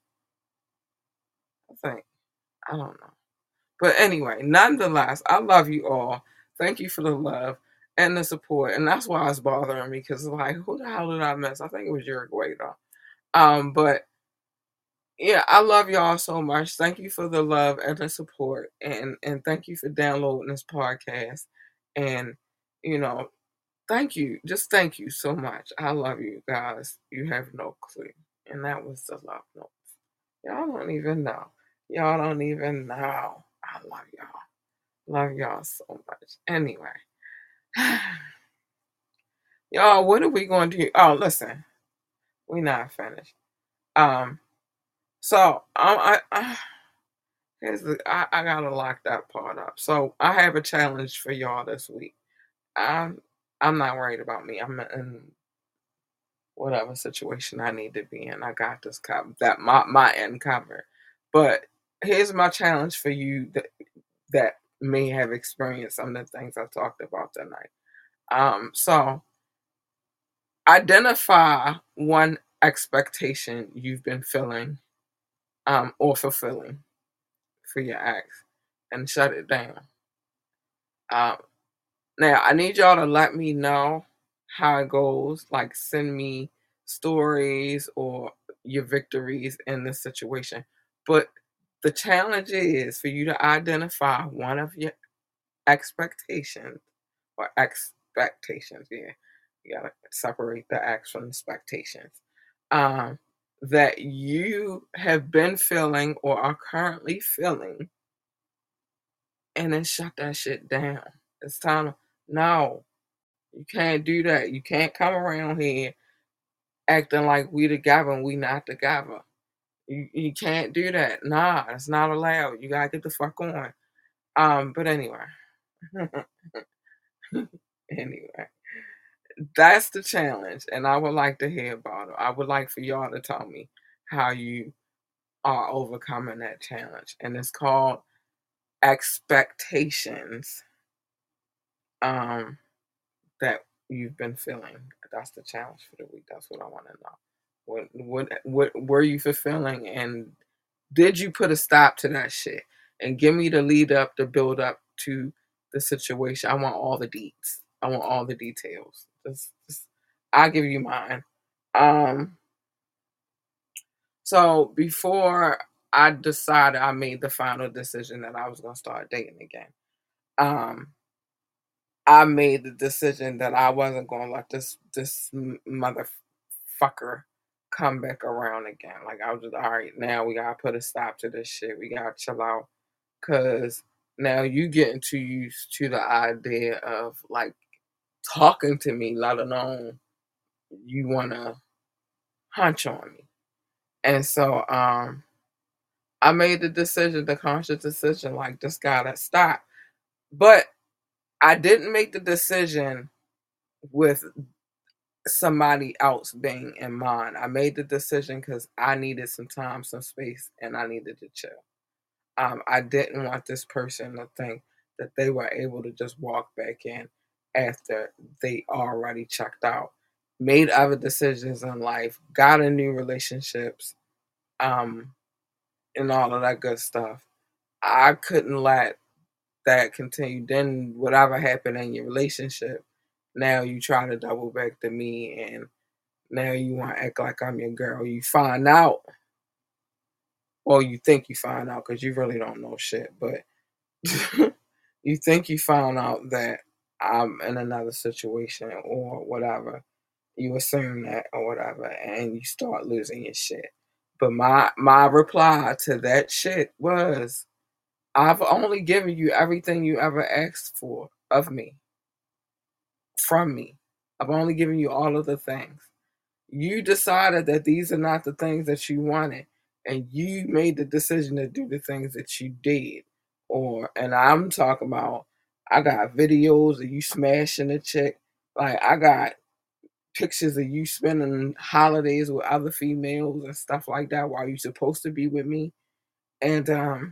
S5: I think. I don't know. But anyway, nonetheless, I love you all. Thank you for the love and the support. And that's why it's bothering me because it's like, who the hell did I miss? I think it was Uruguay though. But yeah, I love y'all so much. Thank you for the love and the support. And thank you for downloading this podcast. And you know, thank you. Just thank you so much. I love you guys. You have no clue. And that was the love note. Y'all don't even know. Y'all don't even know. I love y'all. Love y'all so much. Anyway. Y'all, what are we going to do? Oh, listen. We not finished. So here's I gotta lock that part up. So I have a challenge for y'all this week. I'm not worried about me. I'm in whatever situation I need to be in. I got this covered. That my end covered. But here's my challenge for you that may have experienced some of the things I talked about tonight. So identify one expectation you've been feeling or fulfilling for your ex and shut it down. Now I need y'all to let me know how it goes. Like send me stories or your victories in this situation. But the challenge is for you to identify one of your expectations or expectations. Yeah, you gotta separate the acts from the expectations. That you have been feeling or are currently feeling, and then shut that shit down. It's time to no. You can't do that. You can't come around here acting like we together and we not together. You can't do that. Nah, it's not allowed. You gotta get the fuck on. But anyway. Anyway. That's the challenge, and I would like to hear about it. I would like for y'all to tell me how you are overcoming that challenge. And it's called expectations that you've been feeling. That's the challenge for the week. That's what I want to know. What were you fulfilling, and did you put a stop to that shit? And give me the lead up, the build up to the situation. I want all the deets. I want all the details. I'll give you mine. So before I decided, I made the final decision that I was gonna start dating again. I made the decision that I wasn't gonna let this motherfucker come back around again. Like I was just all right. Now we gotta put a stop to this shit. We gotta chill out, cause now you getting too used to the idea of like talking to me, let alone you wanna hunch on me. And so I made the decision, the conscious decision, like this gotta stop. But I didn't make the decision with somebody else being in mind. I made the decision because I needed some time, some space, and I needed to chill. I didn't want this person to think that they were able to just walk back in after they already checked out, made other decisions in life, got in new relationships, and all of that good stuff. I couldn't let that continue. Then whatever happened in your relationship, now you try to double back to me, and now you want to act like I'm your girl. You find out, well, you think you find out because you really don't know shit, but you think you found out that I'm in another situation or whatever. You assume that or whatever, and you start losing your shit. But my reply to that shit was, I've only given you everything you ever asked for of me, from me. I've only given you all of the things. You decided that these are not the things that you wanted, and you made the decision to do the things that you did. And I'm talking about, I got videos of you smashing a chick. Like, I got pictures of you spending holidays with other females and stuff like that while you're supposed to be with me. And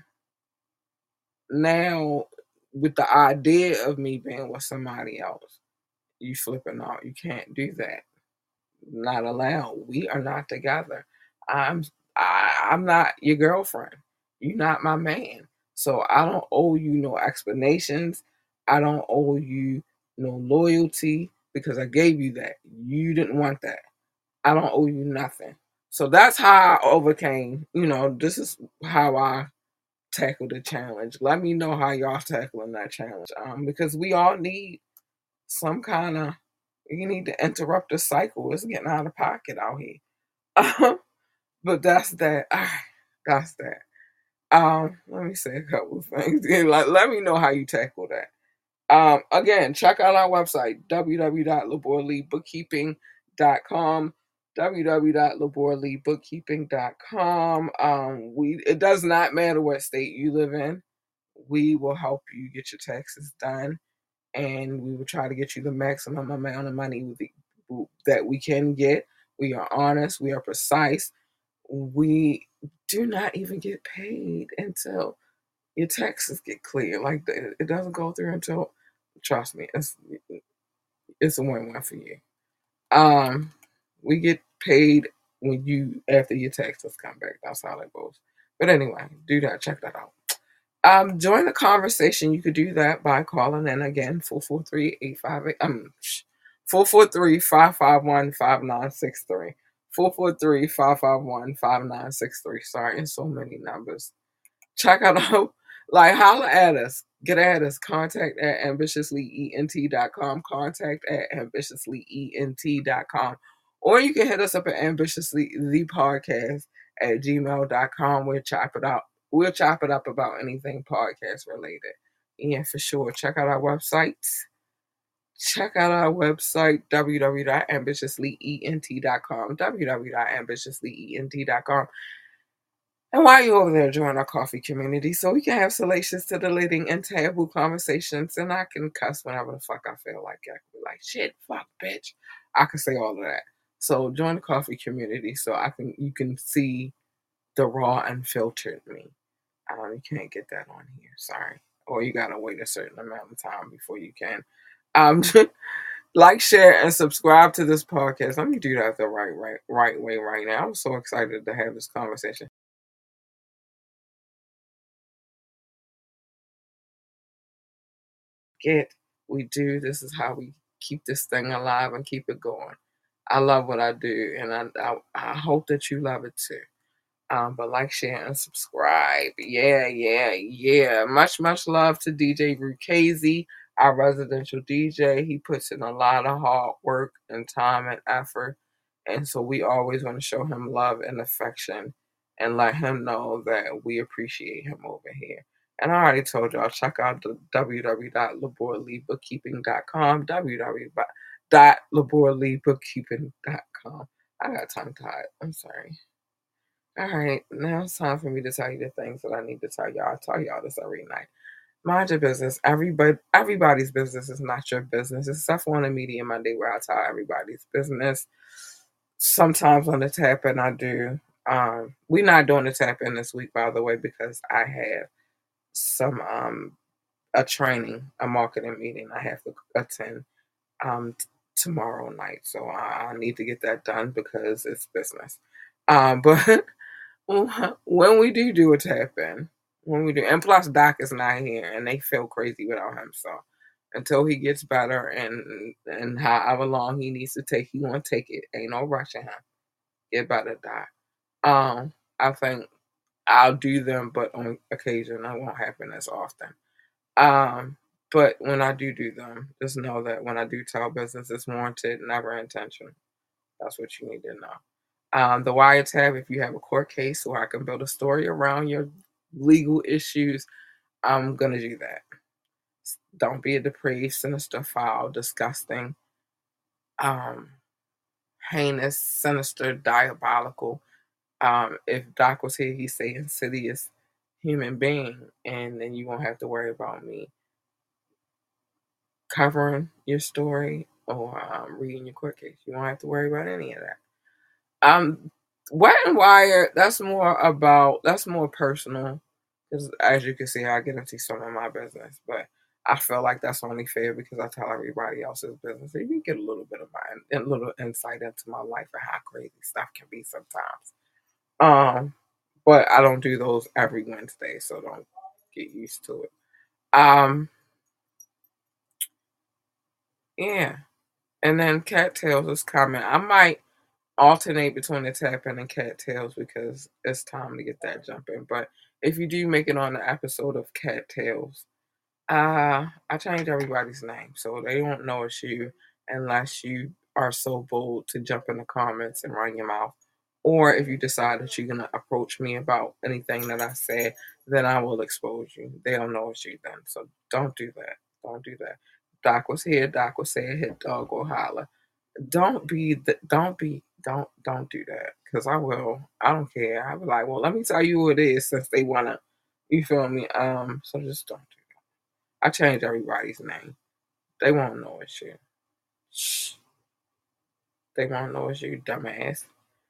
S5: now, with the idea of me being with somebody else, you flipping out. You can't do that. Not allowed. We are not together. I'm I'm not your girlfriend. You're not my man. So I don't owe you no explanations. I don't owe you no loyalty because I gave you that. You didn't want that. I don't owe you nothing. So that's how I overcame, this is how I tackled the challenge. Let me know how y'all tackling that challenge. Because we all need some kind of, you need to interrupt the cycle. It's getting out of pocket out here. But that's that. All right, that's that. Let me say a couple of things. Let me know how you tackle that. Again, check out our website, www.laborleebookkeeping.com, www.laborleebookkeeping.com. It does not matter what state you live in. We will help you get your taxes done, and we will try to get you the maximum amount of money that we can get. We are honest. We are precise. We do not even get paid until your taxes get clear. Like, it doesn't go through until, trust me, it's a win-win for you. We get paid after your taxes come back. That's how that goes. But anyway, do that. Check that out. Join the conversation. You could do that by calling in again, 443-551-5963. 443-551-5963. Sorry, and so many numbers. Check out holla at us. Get at us. Contact at ambitiouslyent.com. Contact at ambitiouslyent.com. Or you can hit us up at ambitiouslythepodcast@gmail.com. We'll chop it up. We'll chop it up about anything podcast related. Yeah, for sure. Check out our website. www.ambitiouslyent.com. www.ambitiouslyent.com. And while you're over there, join our coffee community so we can have salacious, titillating, and taboo conversations. And I can cuss whenever the fuck I feel like. I can be like, shit, fuck, bitch. I can say all of that. So join the coffee community so you can see the raw, unfiltered me. You can't get that on here. Sorry. Or you gotta wait a certain amount of time before you can. Like, share, and subscribe to this podcast. Let me do that the right way right now. I'm so excited to have this conversation. We do. This is how we keep this thing alive and keep it going. I love what I do, and I hope that you love it too. But like, share, and subscribe. Yeah. Much love to DJ Rukazy, our residential DJ. He puts in a lot of hard work and time and effort. And so we always want to show him love and affection and let him know that we appreciate him over here. And I already told y'all, check out the www.laborleebookkeeping.com, www.laborleebookkeeping.com. I got tongue-tied. I'm sorry. All right, now it's time for me to tell you the things that I need to tell y'all. I tell y'all this every night. Mind your business. Everybody's business is not your business. It's Stuff on a Media Monday where I tell everybody's business. Sometimes on the tap in I do. We're not doing the tap in this week, by the way, because I have some a marketing meeting I have to attend tomorrow night. So I need to get that done because it's business. But when we do a tap in, and plus Doc is not here, and they feel crazy without him. So until he gets better and however long he needs to take, he won't take it. Ain't no rushing him. Get better, Doc. I think I'll do them, but on occasion, that won't happen as often. But when I do them, just know that when I do tell business, it's warranted, never intentional. That's what you need to know. The wiretap, if you have a court case where I can build a story around your legal issues, I'm going to do that. Don't be a depraved, sinister, foul, disgusting, heinous, sinister, diabolical, If Doc was here, he'd say insidious human being, and then you won't have to worry about me covering your story or reading your court case. You won't have to worry about any of that. Wet and Wired, that's more personal, because as you can see, I get into some of my business, but I feel like that's only fair because I tell everybody else's business. So you can get a little bit of a little insight into my life and how crazy stuff can be sometimes. But I don't do those every Wednesday, so don't get used to it. Yeah. And then Cattails is coming. I might alternate between the tapping and Cattails because it's time to get that jumping. But if you do make it on the episode of Cattails, I changed everybody's name so they don't know it's you unless you are so bold to jump in the comments and run your mouth. Or if you decide that you're gonna approach me about anything that I said, then I will expose you. They don't know it's you then. So don't do that. Don't do that. Doc was here, Doc was saying hit dog or holler. Don't do that. Cause I will. I don't care. I'll be like, well, let me tell you who it is since they wanna, you feel me? So just don't do that. I changed everybody's name. They won't know it's you. Shh. They won't know it's you, dumbass.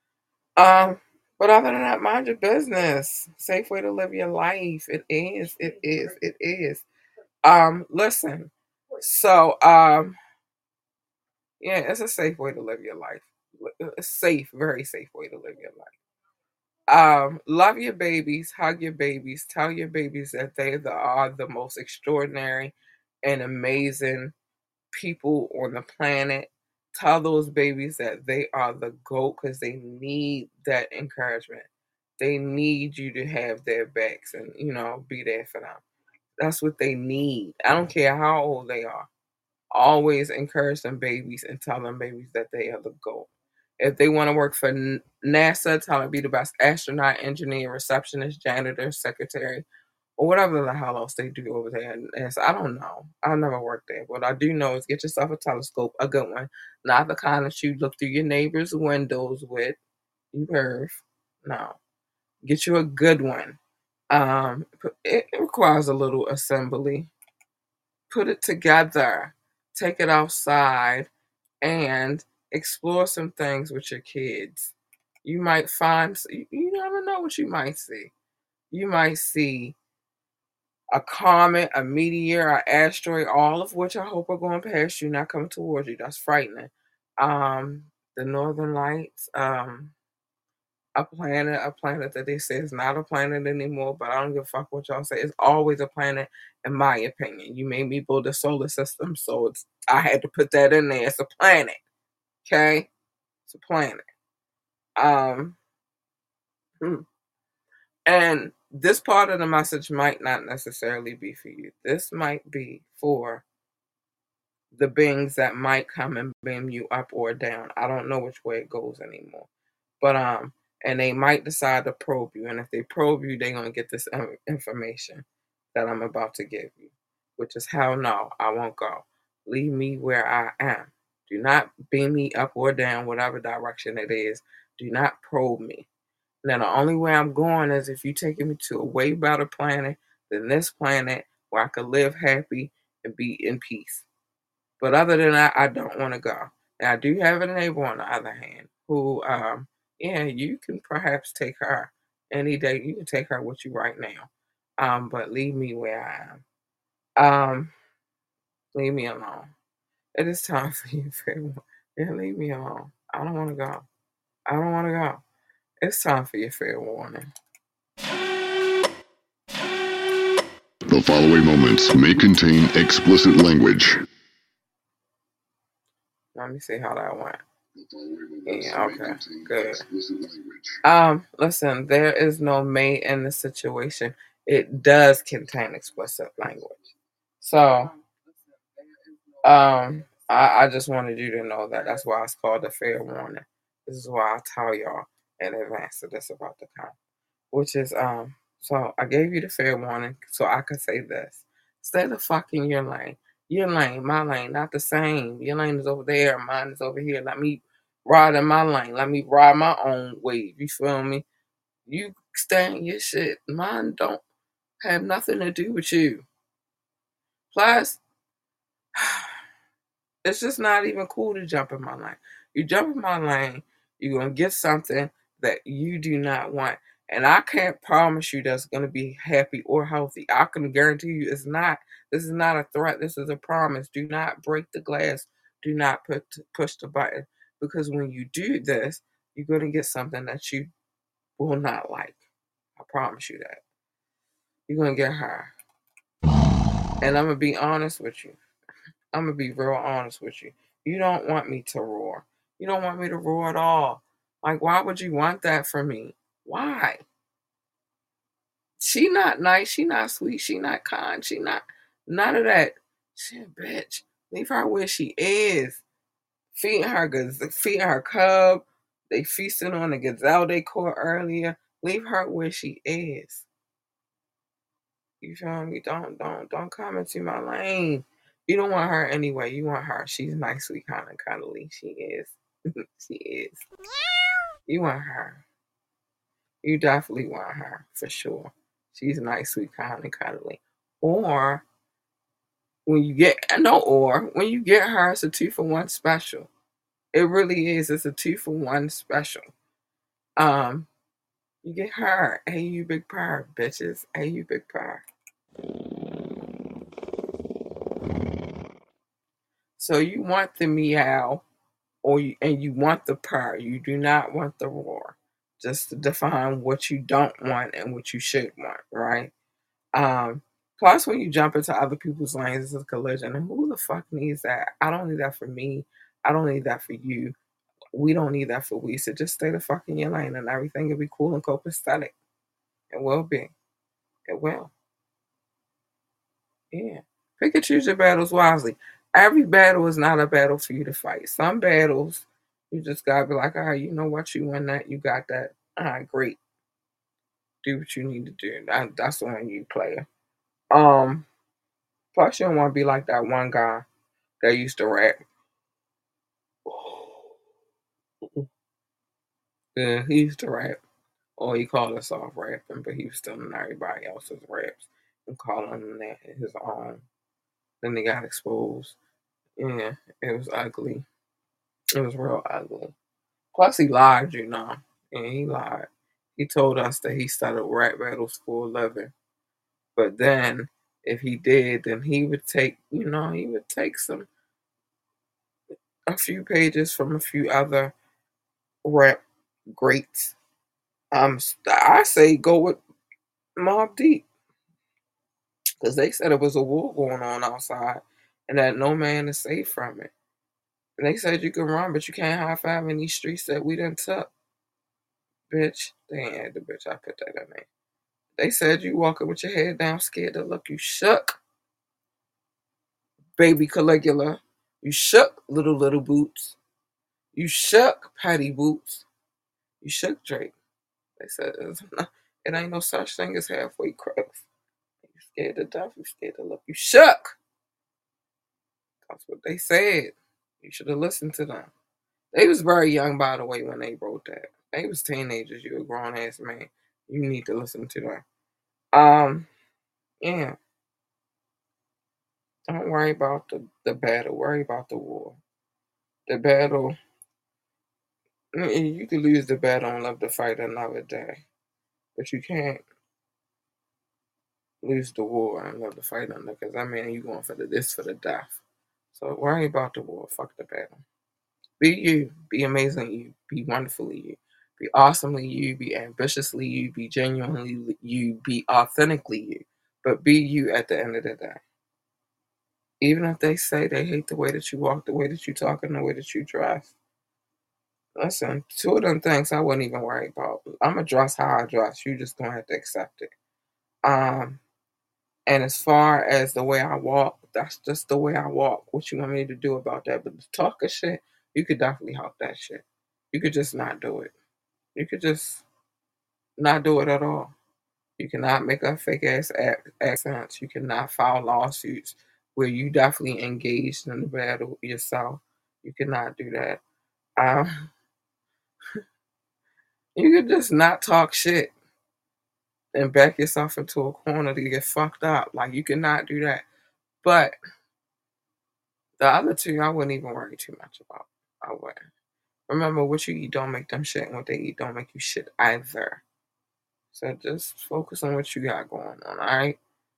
S5: But other than that, mind your business. Safe way to live your life. It is. It is. It is. Listen. So, yeah, it's a safe way to live your life. A safe, very safe way to live your life. Love your babies, hug your babies, tell your babies that they are the most extraordinary and amazing people on the planet. Tell those babies that they are the GOAT because they need that encouragement. They need you to have their backs and, be there for them. That's what they need. I don't care how old they are. Always encourage them babies and tell them babies that they are the GOAT. If they want to work for NASA, tell them be the best astronaut, engineer, receptionist, janitor, secretary, or whatever the hell else they do over there. And so I don't know. I never worked there. What I do know is get yourself a telescope, a good one, not the kind that you look through your neighbor's windows with. You heard? No. Get you a good one. It requires a little assembly. Put it together. Take it outside and explore some things with your kids. You might find, you never know what you might see. You might see a comet, a meteor, an asteroid, all of which I hope are going past you, not coming towards you. That's frightening. The Northern Lights, a planet that they say is not a planet anymore, but I don't give a fuck what y'all say. It's always a planet, in my opinion. You made me build a solar system, so I had to put that in there. It's a planet. Okay? It's a planet. And this part of the message might not necessarily be for you. This might be for the beings that might come and beam you up or down. I don't know which way it goes anymore. But and they might decide to probe you. And if they probe you, they're gonna get this information that I'm about to give you, which is hell no, I won't go. Leave me where I am. Do not beam me up or down, whatever direction it is. Do not probe me. Now, the only way I'm going is if you're taking me to a way better planet than this planet where I could live happy and be in peace. But other than that, I don't want to go. Now, I do have a neighbor on the other hand who, you can perhaps take her any day. You can take her with you right now. But leave me where I am. Leave me alone. It is time for you, yeah, leave me alone. I don't want to go. I don't want to go. It's time for your fair warning.
S6: The following moments may contain explicit language.
S5: Let me see how that went. Yeah, okay, good. Listen, there is no may in the situation. It does contain explicit language. So, I just wanted you to know that. That's why it's called a fair warning. This is why I tell y'all in advance that this about to come. Which is, so I gave you the fair warning so I could say this. Stay the fuck in your lane. Your lane, my lane, not the same. Your lane is over there, mine is over here. Let me ride in my lane. Let me ride my own wave. You feel me? You stay in your shit. Mine don't have nothing to do with you. Plus, it's just not even cool to jump in my lane. You jump in my lane, you're going to get something that you do not want. And I can't promise you that's going to be happy or healthy. I can guarantee you it's not. This is not a threat. This is a promise. Do not break the glass. Do not push the button. Because when you do this, you're going to get something that you will not like. I promise you that. You're going to get high. And I'm going to be honest with you. I'm going to be real honest with you. You don't want me to roar. You don't want me to roar at all. Like, why would you want that from me? Why? She not nice. She not sweet. She not kind. She not none of that. She a bitch. Leave her where she is. Feeding her cub. They feasting on the gazelle they caught earlier. Leave her where she is. You feel me? Don't come into my lane. You don't want her anyway. You want her. She's nice, sweet, kind of cuddly. She is. She is. You want her. You definitely want her for sure. She's nice, sweet, kind, and cuddly. Or when you get when you get her, it's a 2-for-1 special. It really is. It's a 2-for-1 special. You get her. Hey, you big purr, bitches. Hey, you big purr. So you want the meow, and you want the purr. You do not want the roar. Just to define what you don't want and what you should want, right? Plus, when you jump into other people's lanes, it's a collision. And who the fuck needs that? I don't need that for me. I don't need that for you. We don't need that for we. So just stay the fuck in your lane and everything will be cool and copacetic. It will be. It will. Yeah. Pick and choose your battles wisely. Every battle is not a battle for you to fight. Some battles, you just gotta be like, all right, you know what? You win that. You got that. All right, great. Do what you need to do. That's on you, player. Plus, you don't want to be like that one guy that used to rap. Yeah, he used to rap. Or he called himself rapping, but he was stealing everybody else's raps and calling them that his own. Then they got exposed. Yeah, it was ugly. It was real ugly. Plus, he lied, you know. Yeah, he lied. He told us that he started rap battles for a living. But then, if he did, then he would take, a few pages from a few other rap greats. I say go with Mobb Deep. Because they said it was a war going on outside and that no man is safe from it. And they said you can run, but you can't high five in these streets that we done took. Bitch. They ain't had the bitch. I put that in there. They said you walking with your head down, scared to look. You shook, baby Caligula. You shook, little boots. You shook, Patty Boots. You shook, Drake. They said it ain't no such thing as halfway crooks. You scared to death. You scared to look. You shook. That's what they said. You should have listened to them. They was very young, by the way, when they wrote that. They was teenagers. You a grown ass man. You need to listen to them. Yeah. Don't worry about the battle. Worry about the war. The battle. You can lose the battle and love to fight another day, but you can't lose the war and love to fight another. Because you going for the death. So worry about the war. Fuck the battle. Be you. Be amazing you. Be wonderfully you. Be awesomely you. Be ambitiously you. Be genuinely you. Be authentically you. But be you at the end of the day. Even if they say they hate the way that you walk, the way that you talk, and the way that you dress. Listen, 2 of them things I wouldn't even worry about. I'm going to dress how I dress. You just going to have to accept it. And as far as the way I walk, that's just the way I walk. What you want me to do about that? But the talk of shit, you could definitely help that shit. You could just not do it. You could just not do it at all. You cannot make up fake ass accents. You cannot file lawsuits where you definitely engaged in the battle yourself. You cannot do that. You could just not talk shit. and back yourself into a corner to get fucked up. Like, you cannot do that. But the other two, I wouldn't even worry too much about. I wouldn't. Remember, what you eat don't make them shit, and what they eat don't make you shit either. So just focus on what you got going on, all right?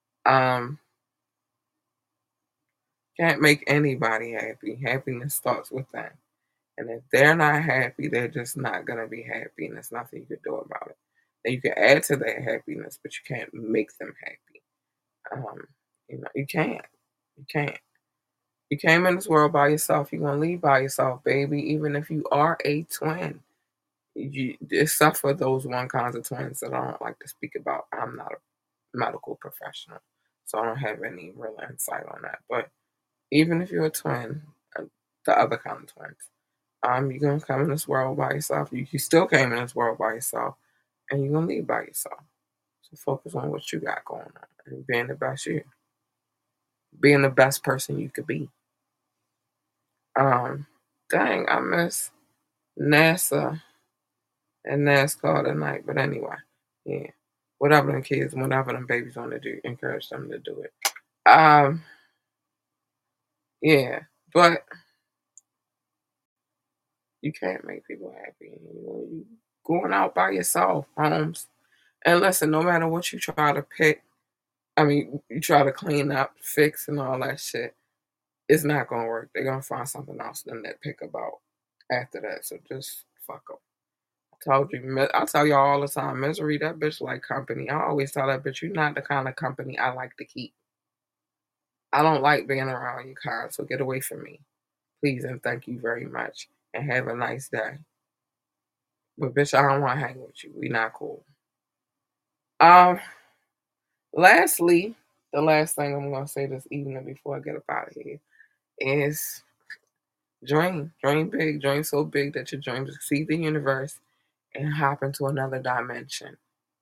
S5: Can't make anybody happy. Happiness starts with them. And if they're not happy, they're just not going to be happy, and there's nothing you can do about it. And you can add to their happiness, but you can't make them happy. You can't. You can't. You came in this world by yourself. You're going to leave by yourself, baby. Even if you are a twin. Except for those one kinds of twins that I don't like to speak about. I'm not a medical professional, so I don't have any real insight on that. But even if you're a twin, the other kind of twins, you're going to come in this world by yourself. You still came in this world by yourself, and you're going to leave by yourself. So focus on what you got going on and being the best you. Being the best person you could be. Dang, I miss NASA and NASCAR tonight. But anyway, yeah. Whatever them kids, whatever them babies want to do, encourage them to do it. Yeah, but you can't make people happy. You going out by yourself, Holmes. And listen, no matter what you try to pick, you try to clean up, fix, and all that shit, it's not going to work. They're going to find something else than that pick about after that. So just fuck them. I tell y'all all the time, misery, that bitch like company. I always tell that bitch, you're not the kind of company I like to keep. I don't like being around you, Kyle, so get away from me. Please and thank you very much. And have a nice day. But bitch, I don't want to hang with you. We not cool. Lastly, the last thing I'm going to say this evening before I get up out of here is dream. Dream big. Dream so big that your dreams exceed the universe and hop into another dimension.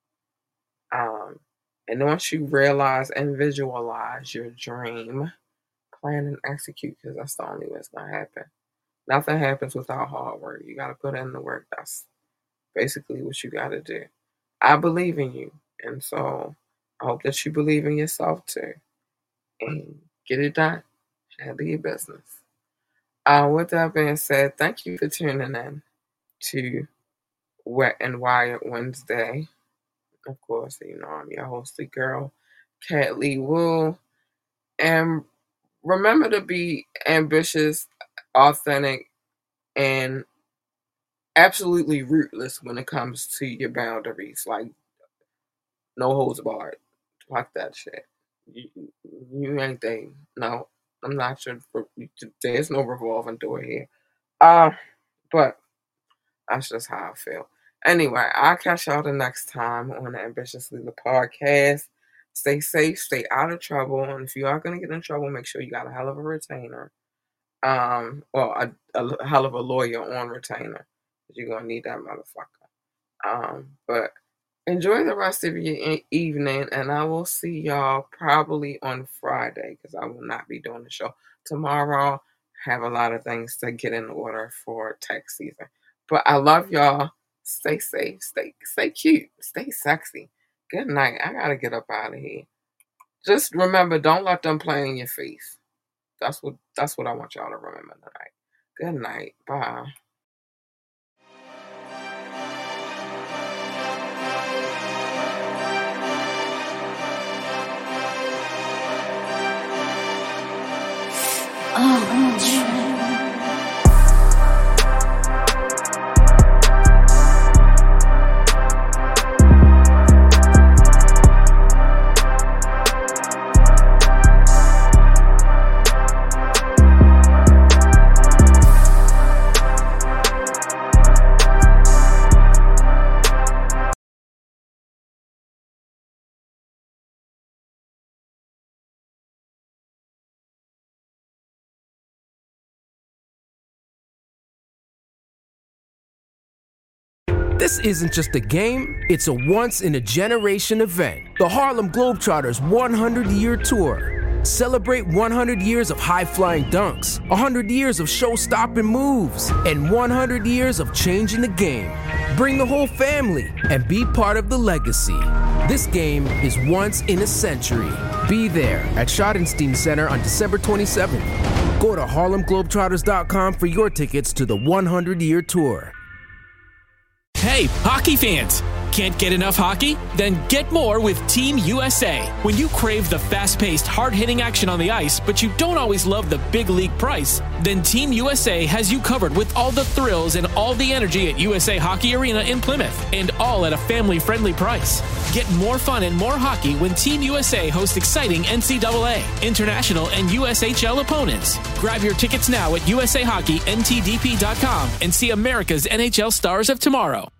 S5: And once you realize and visualize your dream, plan and execute, because that's the only way it's going to happen. Nothing happens without hard work. You got to put in the work. That's basically what you got to do. I believe in you. And so I hope that you believe in yourself too. And get it done. Handle your business. With that being said, thank you for tuning in to Wet and Wired Wednesday. Of course, I'm your hosted girl, Kat Lee Wu. And remember to be ambitious, authentic, and absolutely rootless when it comes to your boundaries. Like, no holds barred. Fuck that shit. You ain't they. No, I'm not sure. There's no revolving door here. But that's just how I feel. Anyway, I'll catch y'all the next time on the Ambitious Leader podcast. Stay safe, stay out of trouble, and if you are going to get in trouble, make sure you got a hell of a retainer. A hell of a lawyer on retainer. You're going to need that motherfucker. But enjoy the rest of your evening, and I will see y'all probably on Friday, because I will not be doing the show tomorrow. Have a lot of things to get in order for tax season. But I love y'all. Stay safe. Stay cute. Stay sexy. Good night. I gotta get up out of here. Just remember, don't let them play in your face. That's what I want y'all to remember tonight. Good night. Bye.
S2: This isn't just a game, it's a once-in-a-generation event. The Harlem Globetrotters 100-year tour. Celebrate 100 years of high-flying dunks, 100 years of show-stopping moves, and 100 years of changing the game. Bring the whole family and be part of the legacy. This game is once in a century. Be there at Schottenstein Center on December 27th. Go to HarlemGlobetrotters.com for your tickets to the 100-year tour.
S1: Hey, hockey fans! Can't get enough hockey? Then get more with Team USA. When you crave the fast-paced, hard-hitting action on the ice, but you don't always love the big league price, then Team USA has you covered with all the thrills and all the energy at USA Hockey Arena in Plymouth, and all at a family-friendly price. Get more fun and more hockey when Team USA hosts exciting NCAA, international, and USHL opponents. Grab your tickets now at USAHockeyNTDP.com and see America's NHL stars of tomorrow.